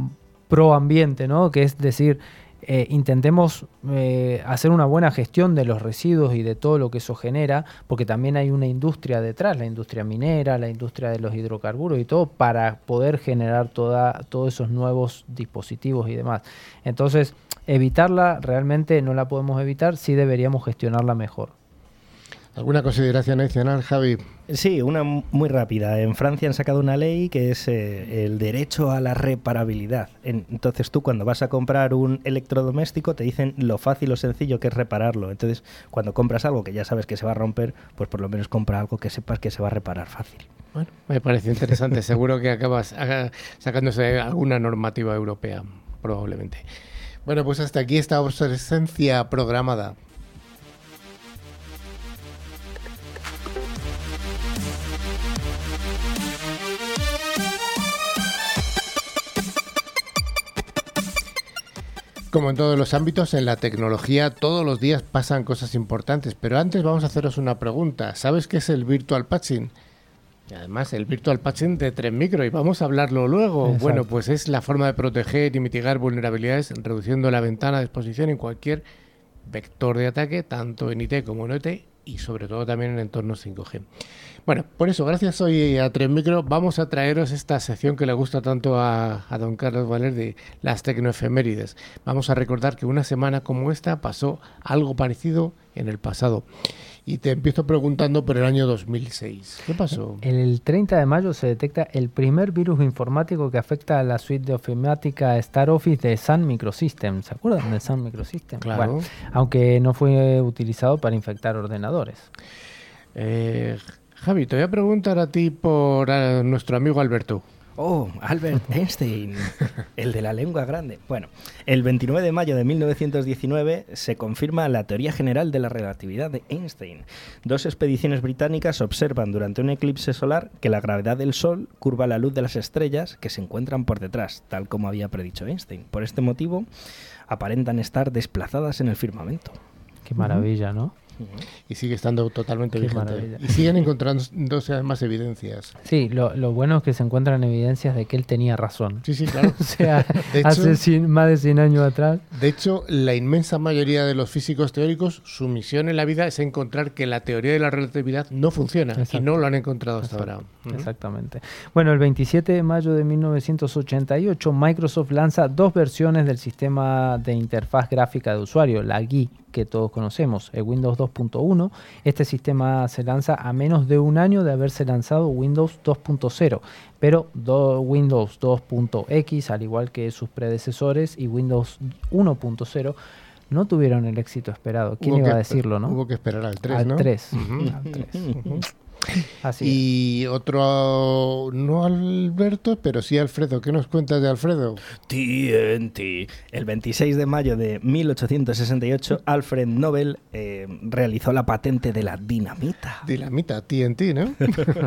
pro ambiente, ¿no? Que es decir, Eh, intentemos eh, hacer una buena gestión de los residuos y de todo lo que eso genera, porque también hay una industria detrás, la industria minera, la industria de los hidrocarburos y todo, para poder generar toda, todos esos nuevos dispositivos y demás. Entonces, evitarla realmente no la podemos evitar, sí deberíamos gestionarla mejor. ¿Alguna consideración adicional, Javi? Sí, una muy rápida. En Francia han sacado una ley que es eh, el derecho a la reparabilidad. Entonces tú cuando vas a comprar un electrodoméstico te dicen lo fácil o sencillo que es repararlo. Entonces cuando compras algo que ya sabes que se va a romper, pues por lo menos compra algo que sepas que se va a reparar fácil. Bueno, me parece interesante. Seguro que acabas sacándose alguna normativa europea, probablemente. Bueno, pues hasta aquí esta obsolescencia programada. Como en todos los ámbitos, en la tecnología todos los días pasan cosas importantes, pero antes vamos a haceros una pregunta. ¿Sabes qué es el Virtual Patching? Y además, el Virtual Patching de tres micro, y vamos a hablarlo luego. Exacto. Bueno, pues es la forma de proteger y mitigar vulnerabilidades reduciendo la ventana de exposición en cualquier vector de ataque, tanto en I T como en O T, y sobre todo también en entornos cinco G. Bueno, por eso, gracias hoy a tres micro, vamos a traeros esta sección que le gusta tanto a, a don Carlos Valer de las tecnoefemérides. Vamos a recordar que una semana como esta pasó algo parecido en el pasado. Y te empiezo preguntando por el año dos mil seis. ¿Qué pasó? El treinta de mayo se detecta el primer virus informático que afecta a la suite de ofimática Star Office de Sun Microsystems. ¿Se acuerdan de Sun Microsystems? Claro. Bueno, aunque no fue utilizado para infectar ordenadores. Eh, Javi, te voy a preguntar a ti por a nuestro amigo Alberto. Oh, Albert Einstein, el de la lengua grande. Bueno, el veintinueve de mayo de mil novecientos diecinueve se confirma la teoría general de la relatividad de Einstein. Dos expediciones británicas observan durante un eclipse solar que la gravedad del Sol curva la luz de las estrellas que se encuentran por detrás, tal como había predicho Einstein. Por este motivo, aparentan estar desplazadas en el firmamento. Qué maravilla, ¿no? Y sigue estando totalmente Qué vigente. maravilla. Y siguen encontrándose además evidencias. Sí, lo, lo bueno es que se encuentran evidencias de que él tenía razón. Sí, sí, claro. O sea, de hecho, hace cien, más de cien años atrás. De hecho, la inmensa mayoría de los físicos teóricos, su misión en la vida es encontrar que la teoría de la relatividad no funciona. Exacto. Y no lo han encontrado hasta Exacto. ahora. Exactamente. Bueno, el veintisiete de mayo de mil novecientos ochenta y ocho, Microsoft lanza dos versiones del sistema de interfaz gráfica de usuario, la G U I, que todos conocemos, el Windows dos punto uno. Este sistema se lanza a menos de un año de haberse lanzado Windows dos punto cero, pero do, Windows dos punto X, al igual que sus predecesores, y Windows uno punto cero, no tuvieron el éxito esperado. ¿Quién hubo iba que, a decirlo, no? Hubo que esperar al tres, al ¿no? tres. Uh-huh. Al tres. Uh-huh. Así y es. Otro, no Alberto, pero sí Alfredo. ¿Qué nos cuentas de Alfredo? T N T. El veintiséis de mayo de mil ochocientos sesenta y ocho, Alfred Nobel eh, realizó la patente de la dinamita. Dinamita, T N T, ¿no?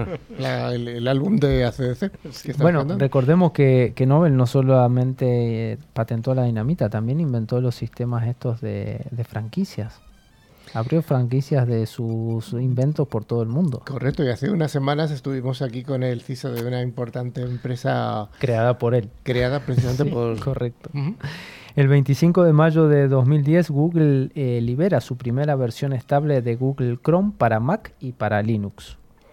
la, el, el álbum de A C D C. Bueno, contando? recordemos que, que Nobel no solamente patentó la dinamita, también inventó los sistemas estos de, de franquicias. Abrió franquicias de sus inventos por todo el mundo. Correcto, y hace unas semanas estuvimos aquí con el C I S O de una importante empresa... Creada por él. Creada precisamente sí, por... Correcto. Uh-huh. El veinticinco de mayo de dos mil diez, Google eh, libera su primera versión estable de Google Chrome para Mac y para Linux.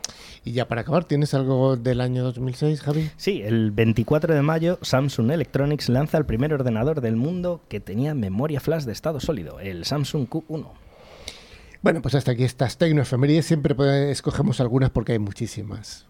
Y ya para acabar, ¿tienes algo del año dos mil seis, Javi? Sí, el veinticuatro de mayo, Samsung Electronics lanza el primer ordenador del mundo que tenía memoria flash de estado sólido, el Samsung Q uno. Bueno, pues hasta aquí estas tecnoefemérides. Siempre escogemos algunas porque hay muchísimas.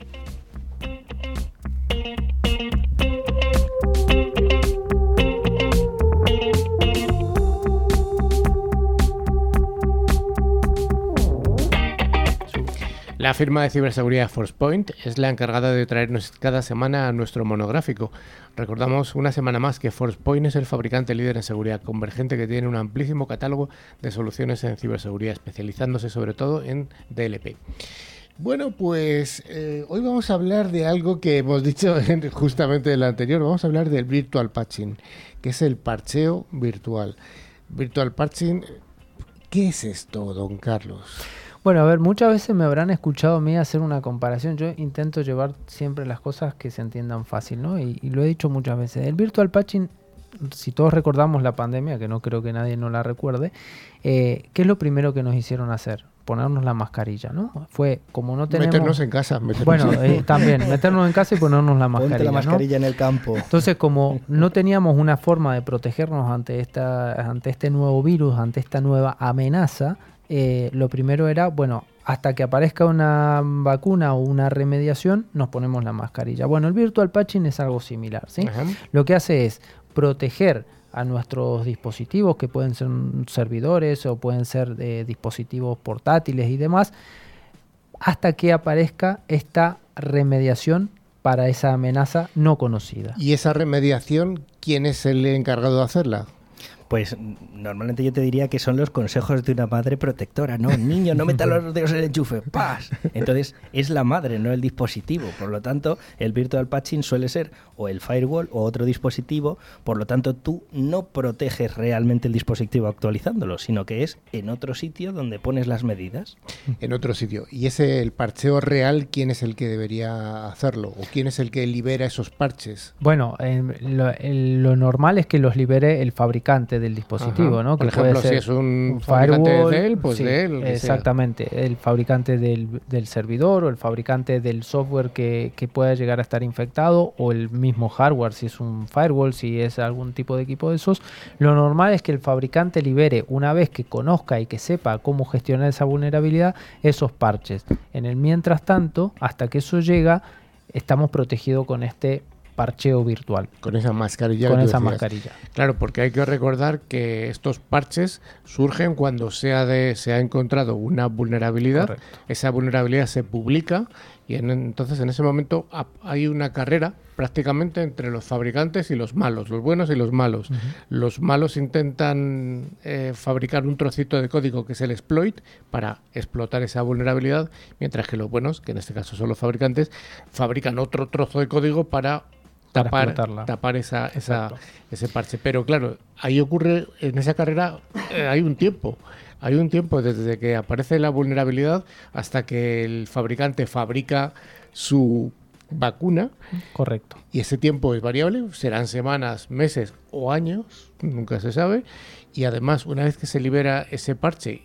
La firma de ciberseguridad Forcepoint es la encargada de traernos cada semana a nuestro monográfico. Recordamos una semana más que Forcepoint es el fabricante líder en seguridad convergente que tiene un amplísimo catálogo de soluciones en ciberseguridad, especializándose sobre todo en D L P. Bueno, pues eh, hoy vamos a hablar de algo que hemos dicho en, justamente en el anterior. Vamos a hablar del Virtual Patching, que es el parcheo virtual. Virtual Patching, ¿qué es esto, don Carlos? Bueno, a ver, muchas veces me habrán escuchado a mí hacer una comparación. Yo intento llevar siempre las cosas que se entiendan fácil, ¿no? Y, y lo he dicho muchas veces. El Virtual Patching, si todos recordamos la pandemia, que no creo que nadie no la recuerde, eh, ¿qué es lo primero que nos hicieron hacer? Ponernos la mascarilla, ¿no? Fue como no tenemos... Meternos en casa. Meternos bueno, eh, también, meternos en casa y ponernos la mascarilla, Ponte la mascarilla, ¿no? En el campo. Entonces, como no teníamos una forma de protegernos ante esta, ante este nuevo virus, ante esta nueva amenaza, eh, lo primero era, bueno, hasta que aparezca una vacuna o una remediación, nos ponemos la mascarilla. Bueno, el virtual patching es algo similar, ¿sí? Ajá. Lo que hace es proteger a nuestros dispositivos, que pueden ser servidores o pueden ser eh, dispositivos portátiles y demás, hasta que aparezca esta remediación para esa amenaza no conocida. ¿Y esa remediación, quién es el encargado de hacerla? Pues normalmente yo te diría que son los consejos de una madre protectora, ¿no? Niño, no metas los dedos en el enchufe, ¡paz! Entonces es la madre, no el dispositivo. Por lo tanto, el virtual patching suele ser o el firewall o otro dispositivo. Por lo tanto, tú no proteges realmente el dispositivo actualizándolo, sino que es en otro sitio donde pones las medidas. En otro sitio. ¿Y ese, el parcheo real, quién es el que debería hacerlo? ¿O quién es el que libera esos parches? Bueno, eh, lo, el, lo normal es que los libere el fabricante del dispositivo, Ajá. ¿no? Por que ejemplo, puede ser si es un, un fabricante firewall, de él, pues sí, de él. exactamente, sea. El fabricante del, del servidor o el fabricante del software que, que pueda llegar a estar infectado o el mismo hardware, si es un firewall, si es algún tipo de equipo de esos. Lo normal es que el fabricante libere, una vez que conozca y que sepa cómo gestionar esa vulnerabilidad, esos parches. En el mientras tanto, hasta que eso llega, estamos protegidos con este parcheo virtual. Con esa mascarilla. Con que tú esa decías. mascarilla. Claro, porque hay que recordar que estos parches surgen cuando se ha, de, se ha encontrado una vulnerabilidad. Correcto. Esa vulnerabilidad se publica y en, entonces en ese momento hay una carrera prácticamente entre los fabricantes y los malos, los buenos y los malos. Uh-huh. Los malos intentan eh, fabricar un trocito de código que es el exploit para explotar esa vulnerabilidad, mientras que los buenos, que en este caso son los fabricantes, fabrican otro trozo de código para tapar, tapar esa, esa, ese parche. Pero claro, ahí ocurre, en esa carrera eh, hay un tiempo. Hay un tiempo desde que aparece la vulnerabilidad hasta que el fabricante fabrica su vacuna. Correcto. Y ese tiempo es variable, serán semanas, meses o años, nunca se sabe. Y además, una vez que se libera ese parche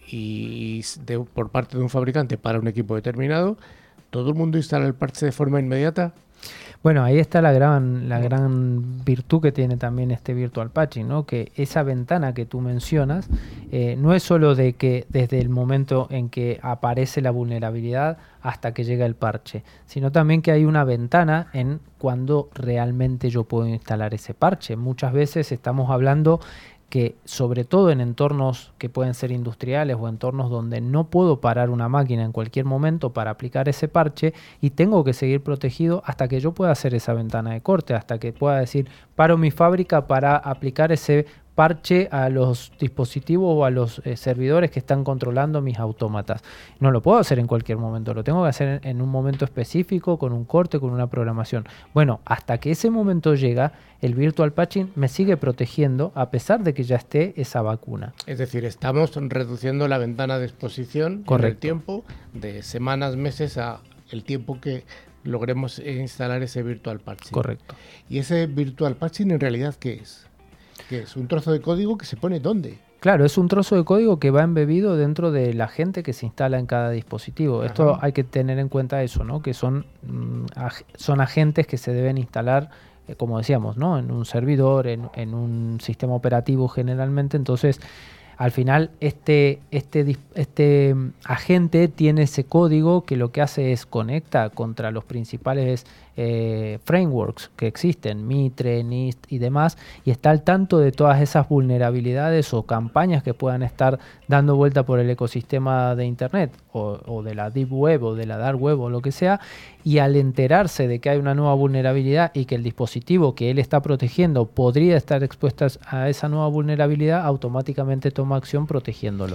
y de, por parte de un fabricante para un equipo determinado, ¿todo el mundo instala el parche de forma inmediata? Bueno, ahí está la gran, la gran virtud que tiene también este virtual patching, ¿no? Que esa ventana que tú mencionas eh, no es solo de que desde el momento en que aparece la vulnerabilidad hasta que llega el parche, sino también que hay una ventana en cuando realmente yo puedo instalar ese parche. Muchas veces estamos hablando que sobre todo en entornos que pueden ser industriales o entornos donde no puedo parar una máquina en cualquier momento para aplicar ese parche y tengo que seguir protegido hasta que yo pueda hacer esa ventana de corte, hasta que pueda decir, paro mi fábrica para aplicar ese parche a los dispositivos o a los eh, servidores que están controlando mis autómatas. No lo puedo hacer en cualquier momento, lo tengo que hacer en, en un momento específico, con un corte, con una programación. Bueno, hasta que ese momento llega, el virtual patching me sigue protegiendo a pesar de que ya esté esa vacuna. Es decir, estamos reduciendo la ventana de exposición con el tiempo de semanas, meses a el tiempo que logremos instalar ese virtual patching. Correcto. ¿Y ese virtual patching en realidad qué es? ¿Qué es? ¿Un trozo de código que se pone dónde? Claro, es un trozo de código que va embebido dentro de la agente que se instala en cada dispositivo. Ajá. Esto hay que tener en cuenta eso, ¿no? Que son, mm, ag- son agentes que se deben instalar, eh, como decíamos, ¿no? En un servidor, en, en un sistema operativo generalmente. Entonces, al final, este, este, este agente tiene ese código que lo que hace es conecta contra los principales eh, frameworks que existen, Mitre, NIST y demás, y está al tanto de todas esas vulnerabilidades o campañas que puedan estar dando vuelta por el ecosistema de Internet o, o de la Deep Web o de la Dark Web o lo que sea, y al enterarse de que hay una nueva vulnerabilidad y que el dispositivo que él está protegiendo podría estar expuesto a esa nueva vulnerabilidad, automáticamente toma acción protegiéndolo.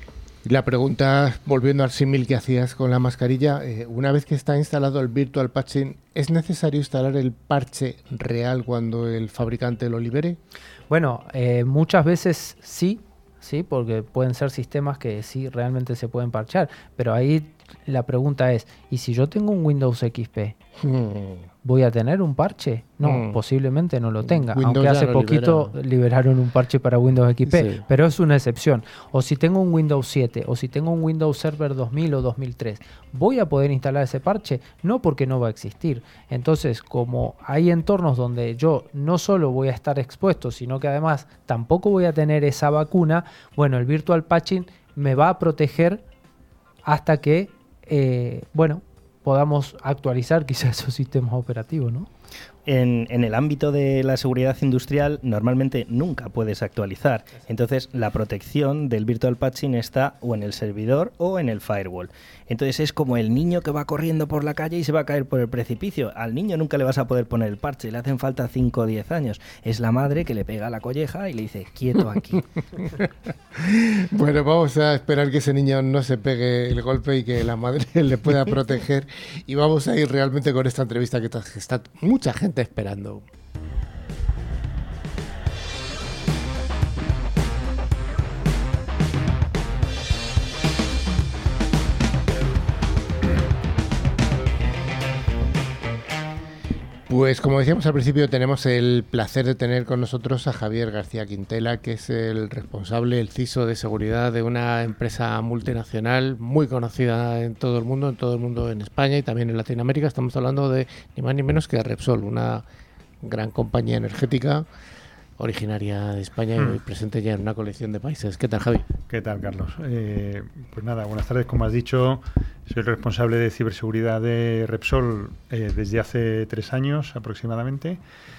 La pregunta, volviendo al símil que hacías con la mascarilla, eh, una vez que está instalado el virtual patching, ¿es necesario instalar el parche real cuando el fabricante lo libere? Bueno, eh, muchas veces sí, sí, porque pueden ser sistemas que sí realmente se pueden parchear, pero ahí la pregunta es, ¿y si yo tengo un Windows X P? Hmm. ¿Voy a tener un parche? No, hmm. posiblemente no lo tenga. Windows aunque hace poquito libera. liberaron un parche para Windows X P, sí. Pero es una excepción. O si tengo un Windows siete, o si tengo un Windows Server dos mil o dos mil tres, ¿voy a poder instalar ese parche? No, porque no va a existir. Entonces, como hay entornos donde yo no solo voy a estar expuesto, sino que además tampoco voy a tener esa vacuna, bueno, el virtual patching me va a proteger hasta que, eh, bueno, podamos actualizar quizás esos sistemas operativos, ¿no? En, en el ámbito de la seguridad industrial normalmente nunca puedes actualizar. Entonces la protección del virtual patching está o en el servidor o en el firewall. Entonces es como el niño que va corriendo por la calle y se va a caer por el precipicio. Al niño nunca le vas a poder poner el parche, le hacen falta cinco o diez años. Es la madre que le pega la colleja y le dice, quieto aquí. Bueno, vamos a esperar que ese niño no se pegue el golpe y que la madre le pueda proteger. Y vamos a ir realmente con esta entrevista que está mucha gente esperando. Pues como decíamos al principio, tenemos el placer de tener con nosotros a Javier García Quintela, que es el responsable, el C I S O de seguridad de una empresa multinacional muy conocida en todo el mundo, en todo el mundo en España y también en Latinoamérica. Estamos hablando de ni más ni menos que de Repsol, una gran compañía energética originaria de España hmm. y presente ya en una colección de países. ¿Qué tal, Javi? ¿Qué tal, Carlos? Eh, pues nada, buenas tardes. Como has dicho, soy el responsable de ciberseguridad de Repsol eh, desde hace tres años aproximadamente.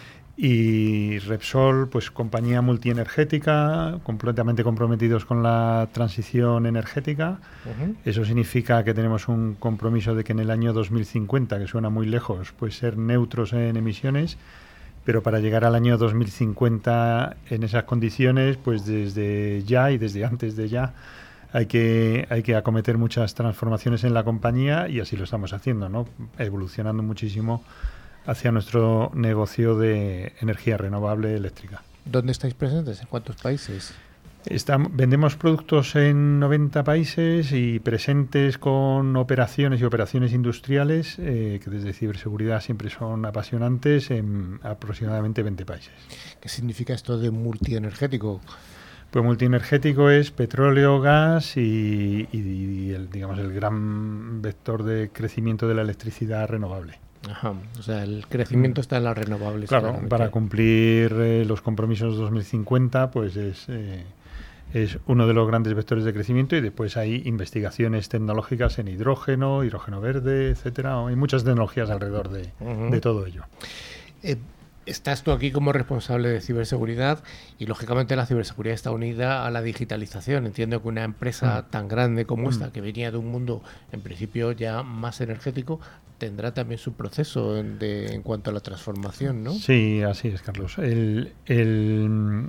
Y Repsol, pues compañía multienergética, completamente comprometidos con la transición energética. Uh-huh. Eso significa que tenemos un compromiso de que en el año dos mil cincuenta, que suena muy lejos, pues ser neutros en emisiones. Pero para llegar al año dos mil cincuenta en esas condiciones, pues desde ya y desde antes de ya hay que, hay que acometer muchas transformaciones en la compañía y así lo estamos haciendo, ¿no? Evolucionando muchísimo hacia nuestro negocio de energía renovable eléctrica. ¿Dónde estáis presentes? ¿En cuántos países? Estamos, vendemos productos en noventa países y presentes con operaciones y operaciones industriales eh, que desde ciberseguridad siempre son apasionantes en aproximadamente veinte países. ¿Qué significa esto de multienergético? Pues multienergético es petróleo, gas y, y, y el, digamos, el gran vector de crecimiento de la electricidad renovable. Ajá, o sea, el crecimiento está en las renovables. Claro, claramente. Para cumplir eh, los compromisos dos mil cincuenta, pues es... Eh, Es uno de los grandes vectores de crecimiento y después hay investigaciones tecnológicas en hidrógeno, hidrógeno verde, etcétera. Hay muchas tecnologías alrededor de, uh-huh. de todo ello. Eh, estás tú aquí como responsable de ciberseguridad y lógicamente la ciberseguridad está unida a la digitalización. Entiendo que una empresa uh-huh. tan grande como esta, uh-huh. que venía de un mundo en principio ya más energético, tendrá también su proceso en, de, en cuanto a la transformación, ¿no? Sí, así es, Carlos. El... el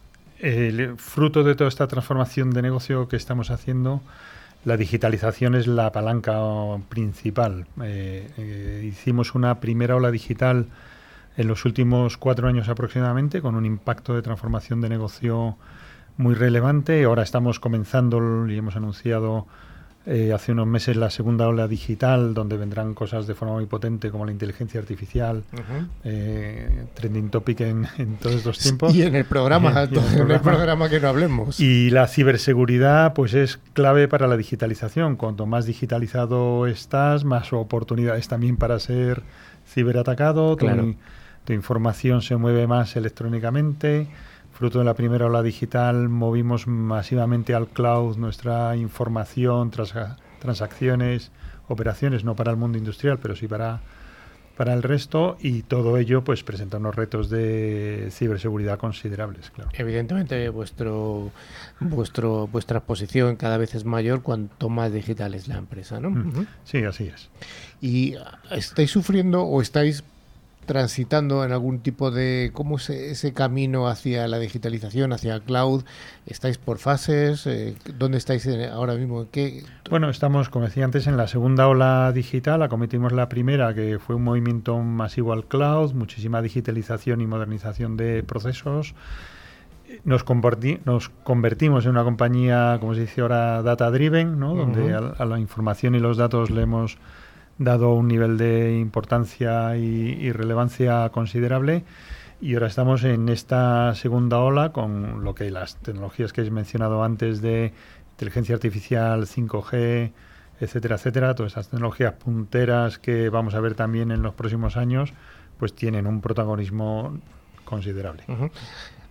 El fruto de toda esta transformación de negocio que estamos haciendo, la digitalización es la palanca principal. Eh, eh, hicimos una primera ola digital en los últimos cuatro años aproximadamente, con un impacto de transformación de negocio muy relevante. Ahora estamos comenzando y hemos anunciado eh, hace unos meses la segunda ola digital, donde vendrán cosas de forma muy potente como la inteligencia artificial, uh-huh. eh, trending topic en, en todos estos tiempos. Y en el programa, en, en, el, programa. en el programa que no hablemos. Y la ciberseguridad pues es clave para la digitalización. Cuanto más digitalizado estás, más oportunidades también para ser ciberatacado. Claro. Tu, tu información se mueve más electrónicamente. Fruto de la primera ola digital, movimos masivamente al cloud nuestra información, trans- transacciones, operaciones, no para el mundo industrial, pero sí para, para el resto, y todo ello pues presenta unos retos de ciberseguridad considerables, claro. Evidentemente vuestro, vuestro, vuestra exposición cada vez es mayor cuanto más digital es la empresa, ¿no? Mm. Uh-huh. Sí, así es. ¿Y estáis sufriendo o estáis transitando en algún tipo de cómo es ese camino hacia la digitalización, hacia el cloud? ¿Estáis por fases? Eh, ¿Dónde estáis ahora mismo? ¿Qué? Bueno, estamos, como decía antes, en la segunda ola digital. Acometimos la primera, que fue un movimiento masivo al cloud, muchísima digitalización y modernización de procesos. Nos, converti- nos convertimos en una compañía, como se dice ahora, data-driven, ¿no? Uh-huh. Donde a, a la información y los datos le hemos dado un nivel de importancia y, y relevancia considerable, y ahora estamos en esta segunda ola con lo que las tecnologías que he mencionado antes de inteligencia artificial, cinco G, etcétera, etcétera, todas esas tecnologías punteras que vamos a ver también en los próximos años, pues tienen un protagonismo considerable. Uh-huh.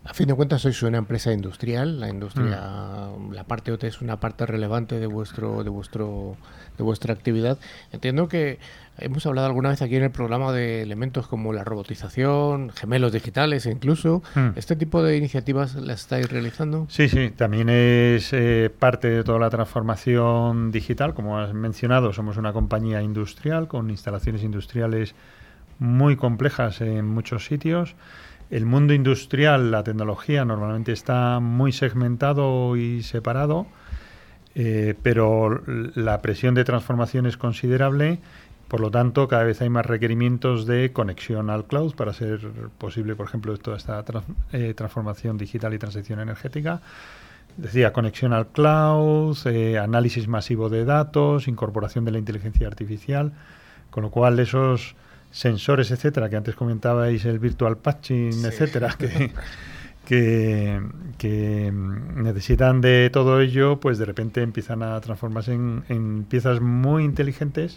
A fin de cuentas sois una empresa industrial, la industria, mm. la parte O T es una parte relevante de vuestro, de vuestro, de vuestra actividad. Entiendo que hemos hablado alguna vez aquí en el programa de elementos como la robotización, gemelos digitales incluso. Mm. ¿Este tipo de iniciativas las estáis realizando? Sí, sí, también es eh, parte de toda la transformación digital. Como has mencionado, somos una compañía industrial con instalaciones industriales muy complejas en muchos sitios. El mundo industrial, la tecnología, normalmente está muy segmentado y separado, eh, pero la presión de transformación es considerable. Por lo tanto, cada vez hay más requerimientos de conexión al cloud para ser posible, por ejemplo, toda esta trans, eh, transformación digital y transición energética. Decía, conexión al cloud, eh, análisis masivo de datos, incorporación de la inteligencia artificial, con lo cual esos sensores, etcétera, que antes comentabais, el virtual patching, sí. etcétera, que, que, que necesitan de todo ello, pues de repente empiezan a transformarse en, en piezas muy inteligentes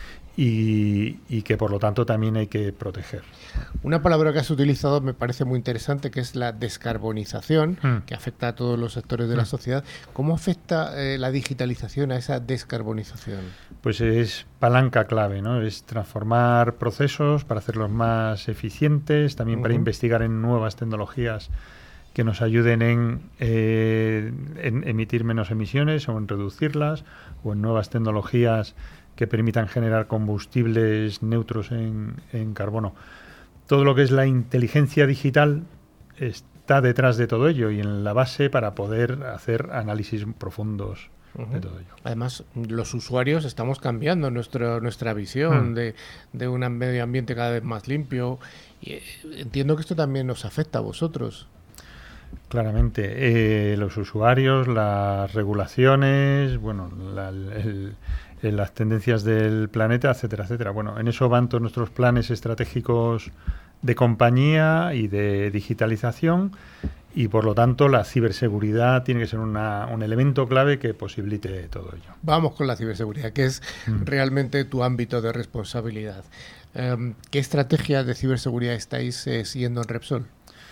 y, y que por lo tanto también hay que proteger. Una palabra que has utilizado me parece muy interesante, que es la descarbonización, mm. que afecta a todos los sectores de mm. la sociedad. ¿Cómo afecta eh, la digitalización a esa descarbonización? Pues es palanca clave, ¿no? Es transformar procesos para hacerlos más eficientes, también uh-huh. para investigar en nuevas tecnologías que nos ayuden en, eh, en emitir menos emisiones o en reducirlas, o en nuevas tecnologías que permitan generar combustibles neutros en, en carbono. Todo lo que es la inteligencia digital está detrás de todo ello y en la base para poder hacer análisis profundos uh-huh. de todo ello. Además, los usuarios estamos cambiando nuestro, nuestra visión uh-huh. de, de un medio ambiente cada vez más limpio. Y entiendo que esto también nos afecta a vosotros. Claramente. Eh, los usuarios, las regulaciones, bueno, la, el, el, las tendencias del planeta, etcétera, etcétera. Bueno, en eso van todos nuestros planes estratégicos de compañía y de digitalización y, por lo tanto, la ciberseguridad tiene que ser una, un elemento clave que posibilite todo ello. Vamos con la ciberseguridad, que es mm. realmente tu ámbito de responsabilidad. Um, ¿Qué estrategia de ciberseguridad estáis eh, siguiendo en Repsol?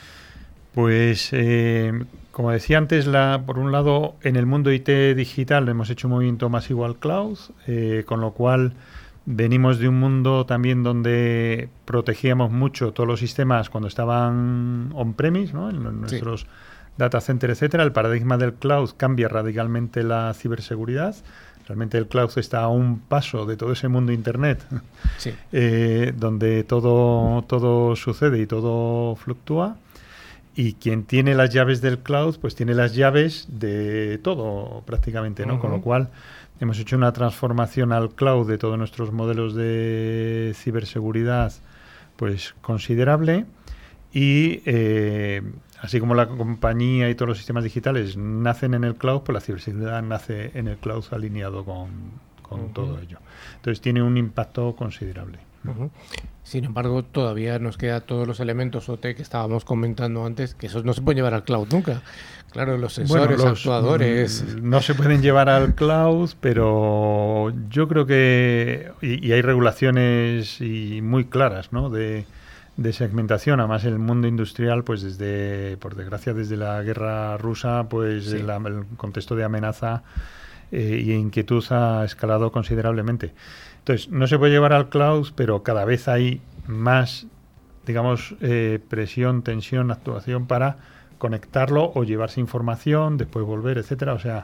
Pues, eh, como decía antes, la, por un lado, en el mundo I T digital hemos hecho un movimiento masivo al cloud, eh, con lo cual venimos de un mundo también donde protegíamos mucho todos los sistemas cuando estaban on-premise, ¿no? En nuestros sí. data centers, etcétera. El paradigma del cloud cambia radicalmente la ciberseguridad. Realmente el cloud está a un paso de todo ese mundo Internet, sí. eh, donde todo, todo sucede y todo fluctúa. Y quien tiene las llaves del cloud, pues tiene las llaves de todo prácticamente, ¿no? Uh-huh. Con lo cual hemos hecho una transformación al cloud de todos nuestros modelos de ciberseguridad, pues considerable. Y eh, así como la compañía y todos los sistemas digitales nacen en el cloud, pues la ciberseguridad nace en el cloud alineado con, con uh-huh. todo ello. Entonces tiene un impacto considerable. Uh-huh. Sin embargo, todavía nos quedan todos los elementos O T que estábamos comentando antes, que esos no se pueden llevar al cloud nunca. Claro, los sensores, bueno, los, actuadores... No se pueden llevar al cloud, pero yo creo que... Y, y hay regulaciones y muy claras, ¿no? De, de segmentación. Además, el mundo industrial, pues desde, por desgracia, desde la guerra rusa, pues sí. el, el contexto de amenaza eh, y inquietud ha escalado considerablemente. Entonces, no se puede llevar al cloud, pero cada vez hay más, digamos, eh, presión, tensión, actuación para conectarlo o llevarse información, después volver, etcétera. O sea,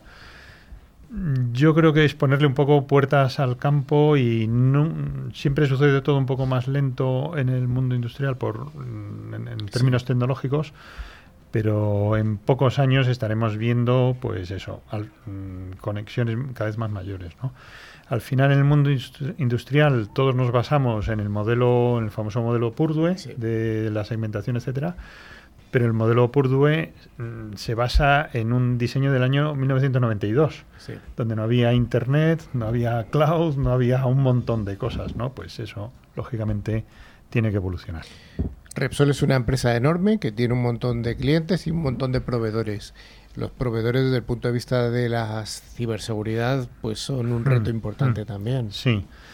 yo creo que es ponerle un poco puertas al campo y no, siempre sucede todo un poco más lento en el mundo industrial por en, en términos sí. tecnológicos, pero en pocos años estaremos viendo, pues eso, al, conexiones cada vez más mayores, ¿no? Al final, en el mundo industrial, todos nos basamos en el modelo, en el famoso modelo Purdue, sí. de la segmentación, etcétera. Pero el modelo Purdue mm, se basa en un diseño del año mil novecientos noventa y dos, sí. donde no había internet, no había cloud, no había un montón de cosas, ¿no? Pues eso, lógicamente, tiene que evolucionar. Repsol es una empresa enorme que tiene un montón de clientes y un montón de proveedores. Los proveedores, desde el punto de vista de la ciberseguridad, pues son un reto mm, importante mm, también. Sí.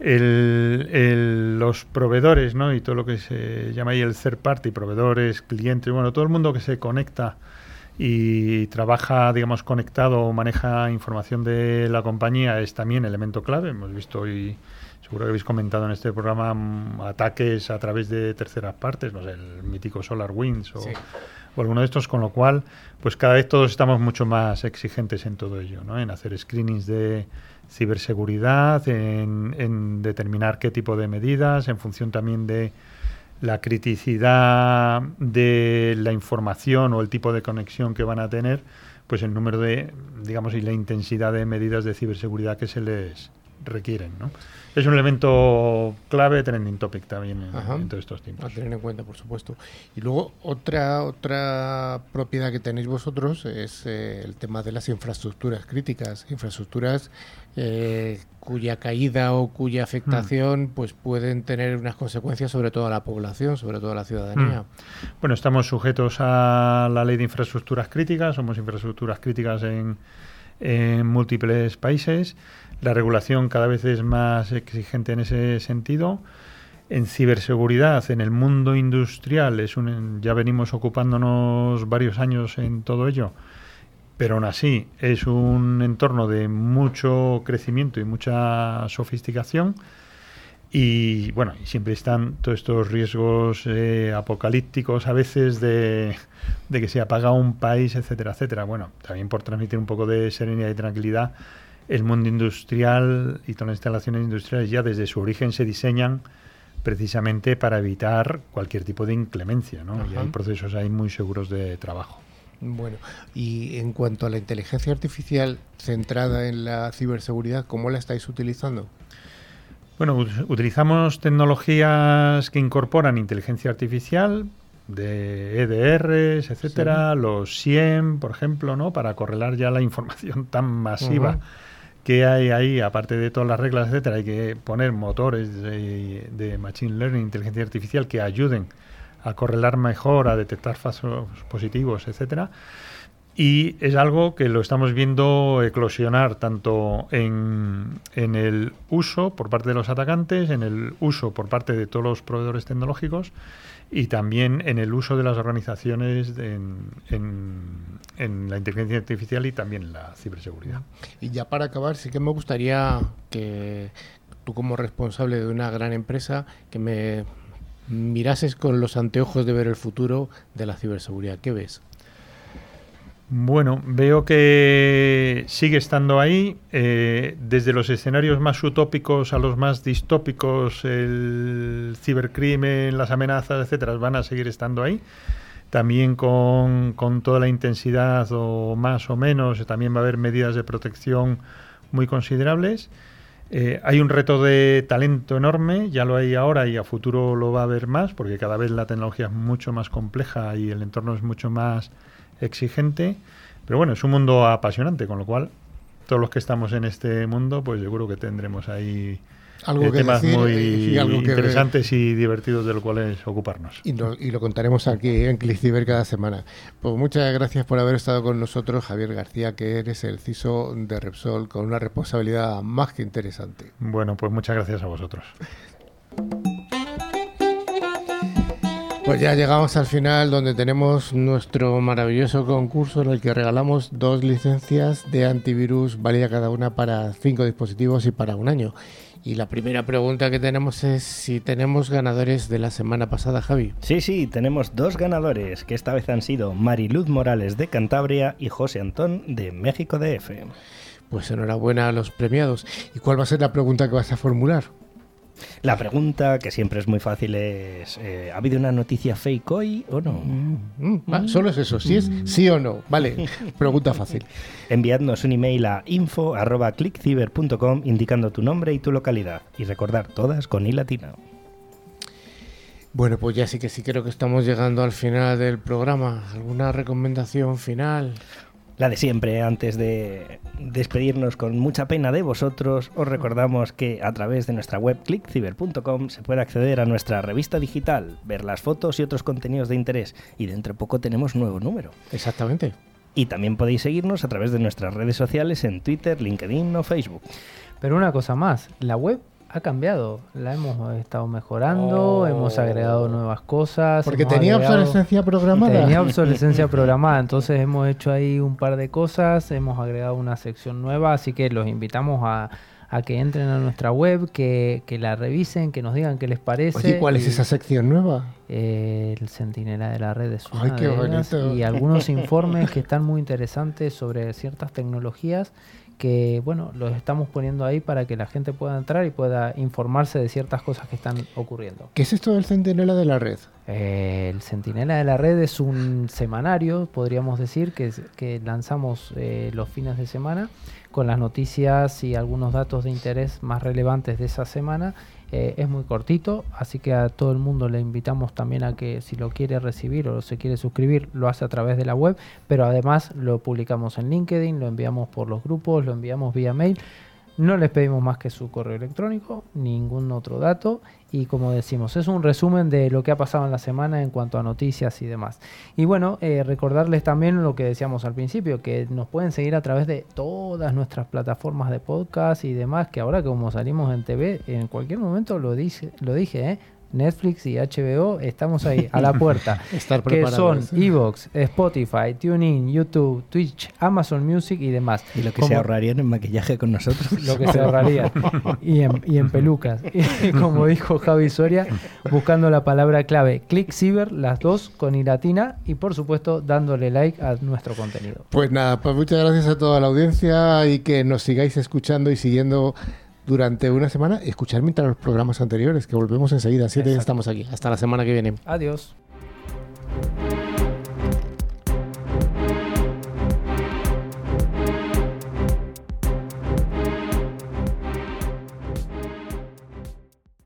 el, el, los proveedores, ¿no? Y todo lo que se llama ahí el third party, proveedores, clientes, bueno, todo el mundo que se conecta y trabaja, digamos, conectado o maneja información de la compañía es también elemento clave. Hemos visto hoy, seguro que habéis comentado en este programa, m, ataques a través de terceras partes, no sé, el mítico SolarWinds o, sí. o alguno de estos, con lo cual, pues cada vez todos estamos mucho más exigentes en todo ello, ¿no? En hacer screenings de ciberseguridad, en, en determinar qué tipo de medidas, en función también de la criticidad de la información o el tipo de conexión que van a tener, pues el número de, digamos, y la intensidad de medidas de ciberseguridad que se les requieren, ¿no? Es un elemento clave, trending topic también en, en todos estos tiempos. A tener en cuenta, por supuesto. Y luego otra otra propiedad que tenéis vosotros es eh, el tema de las infraestructuras críticas, infraestructuras eh, cuya caída o cuya afectación mm. pues pueden tener unas consecuencias sobre toda la población, sobre toda la ciudadanía. Mm. Bueno, estamos sujetos a la ley de infraestructuras críticas, somos infraestructuras críticas en, en múltiples países. La regulación cada vez es más exigente en ese sentido. En ciberseguridad, en el mundo industrial, es un, ya venimos ocupándonos varios años en todo ello, pero aún así es un entorno de mucho crecimiento y mucha sofisticación. Y bueno, y siempre están todos estos riesgos eh, apocalípticos a veces de, de que se apaga un país, etcétera, etcétera. Bueno, también por transmitir un poco de serenidad y tranquilidad, el mundo industrial y todas las instalaciones industriales ya desde su origen se diseñan precisamente para evitar cualquier tipo de inclemencia, ¿no? Y hay procesos ahí muy seguros de trabajo. Bueno, y en cuanto a la inteligencia artificial centrada en la ciberseguridad, ¿cómo la estáis utilizando? Bueno, utilizamos tecnologías que incorporan inteligencia artificial, de E D Rs, etcétera, sí. Los S I E M, por ejemplo, ¿no? Para correlar ya la información tan masiva uh-huh. que hay ahí, aparte de todas las reglas, etcétera. Hay que poner motores de, de Machine Learning, inteligencia artificial, que ayuden a correlar mejor, a detectar falsos positivos, etcétera. Y es algo que lo estamos viendo eclosionar tanto en, en el uso por parte de los atacantes, en el uso por parte de todos los proveedores tecnológicos y también en el uso de las organizaciones en, en, en la inteligencia artificial y también en la ciberseguridad. Y ya para acabar, sí que me gustaría que tú, como responsable de una gran empresa, que me mirases con los anteojos de ver el futuro de la ciberseguridad. ¿Qué ves? Bueno, veo que sigue estando ahí, eh, desde los escenarios más utópicos a los más distópicos, el cibercrimen, las amenazas, etcétera, van a seguir estando ahí. También con, con toda la intensidad o más o menos, también va a haber medidas de protección muy considerables. Eh, hay un reto de talento enorme, ya lo hay ahora y a futuro lo va a haber más, porque cada vez la tecnología es mucho más compleja y el entorno es mucho más exigente, pero bueno, es un mundo apasionante, con lo cual todos los que estamos en este mundo, pues seguro que tendremos ahí algo eh, que temas decir, muy y algo interesantes que y divertidos de los cuales ocuparnos. Y, no, y lo contaremos aquí en ClickCiber cada semana. Pues muchas gracias por haber estado con nosotros, Javier García, que eres el C I S O de Repsol, con una responsabilidad más que interesante. Bueno, pues muchas gracias a vosotros. Pues ya llegamos al final, donde tenemos nuestro maravilloso concurso en el que regalamos dos licencias de antivirus, válida cada una para cinco dispositivos y para un año. Y la primera pregunta que tenemos es si tenemos ganadores de la semana pasada, Javi. Sí, sí, tenemos dos ganadores, que esta vez han sido Mariluz Morales de Cantabria y José Antón de México D F. Pues enhorabuena a los premiados. ¿Y cuál va a ser la pregunta que vas a formular? La pregunta, que siempre es muy fácil, es eh, ¿ha habido una noticia fake hoy o no? Mm, mm, ah, solo es eso, si es sí o no. Vale, pregunta fácil. Enviadnos un email a info arroba clickciber punto com indicando tu nombre y tu localidad. Y recordar, todas con i latina. Bueno, pues ya sí que sí creo que estamos llegando al final del programa. ¿Alguna recomendación final? La de siempre, antes de despedirnos con mucha pena de vosotros, os recordamos que a través de nuestra web clickciber punto com se puede acceder a nuestra revista digital, ver las fotos y otros contenidos de interés, y dentro de poco tenemos nuevo número. Exactamente. Y también podéis seguirnos a través de nuestras redes sociales en Twitter, LinkedIn o Facebook. Pero una cosa más, la web ha cambiado, la hemos estado mejorando, Oh. hemos agregado nuevas cosas. Porque hemos tenía agregado- obsolescencia programada. Tenía obsolescencia programada, entonces hemos hecho ahí un par de cosas, hemos agregado una sección nueva, así que los invitamos a, a que entren a nuestra web, que, que la revisen, que nos digan qué les parece. Oye, ¿cuál es y, esa sección nueva? eh, el Centinela de la Red es una Ay, qué de ellas, bonito. y algunos informes que están muy interesantes sobre ciertas tecnologías que, bueno, los estamos poniendo ahí para que la gente pueda entrar y pueda informarse de ciertas cosas que están ocurriendo. ¿Qué es esto del Centinela de la Red? Eh, el Centinela de la Red es un semanario, podríamos decir, que, es- que lanzamos eh, los fines de semana con las noticias y algunos datos de interés más relevantes de esa semana. Eh, es muy cortito, así que a todo el mundo le invitamos también a que si lo quiere recibir o se quiere suscribir, lo hace a través de la web, pero además lo publicamos en LinkedIn, lo enviamos por los grupos, lo enviamos vía mail. No les pedimos más que su correo electrónico, ningún otro dato, y como decimos, es un resumen de lo que ha pasado en la semana en cuanto a noticias y demás. Y bueno, eh, recordarles también lo que decíamos al principio, que nos pueden seguir a través de todas nuestras plataformas de podcast y demás, que ahora como salimos en T V, en cualquier momento lo dije, lo dije, ¿eh? Netflix y H B O, estamos ahí a la puerta. Estar Que son preparados. Evox, Spotify, TuneIn, YouTube, Twitch, Amazon Music y demás. Y lo que Como- se ahorrarían en maquillaje con nosotros. lo que se ahorraría y en, y en pelucas. Y como dijo Javi Soria, buscando la palabra clave ClickCiber, las dos con i latina, y por supuesto dándole like a nuestro contenido. Pues nada, pues muchas gracias a toda la audiencia y que nos sigáis escuchando y siguiendo durante una semana. Escuchar mientras los programas anteriores, que volvemos enseguida. Siete días estamos aquí. Hasta la semana que viene. Adiós.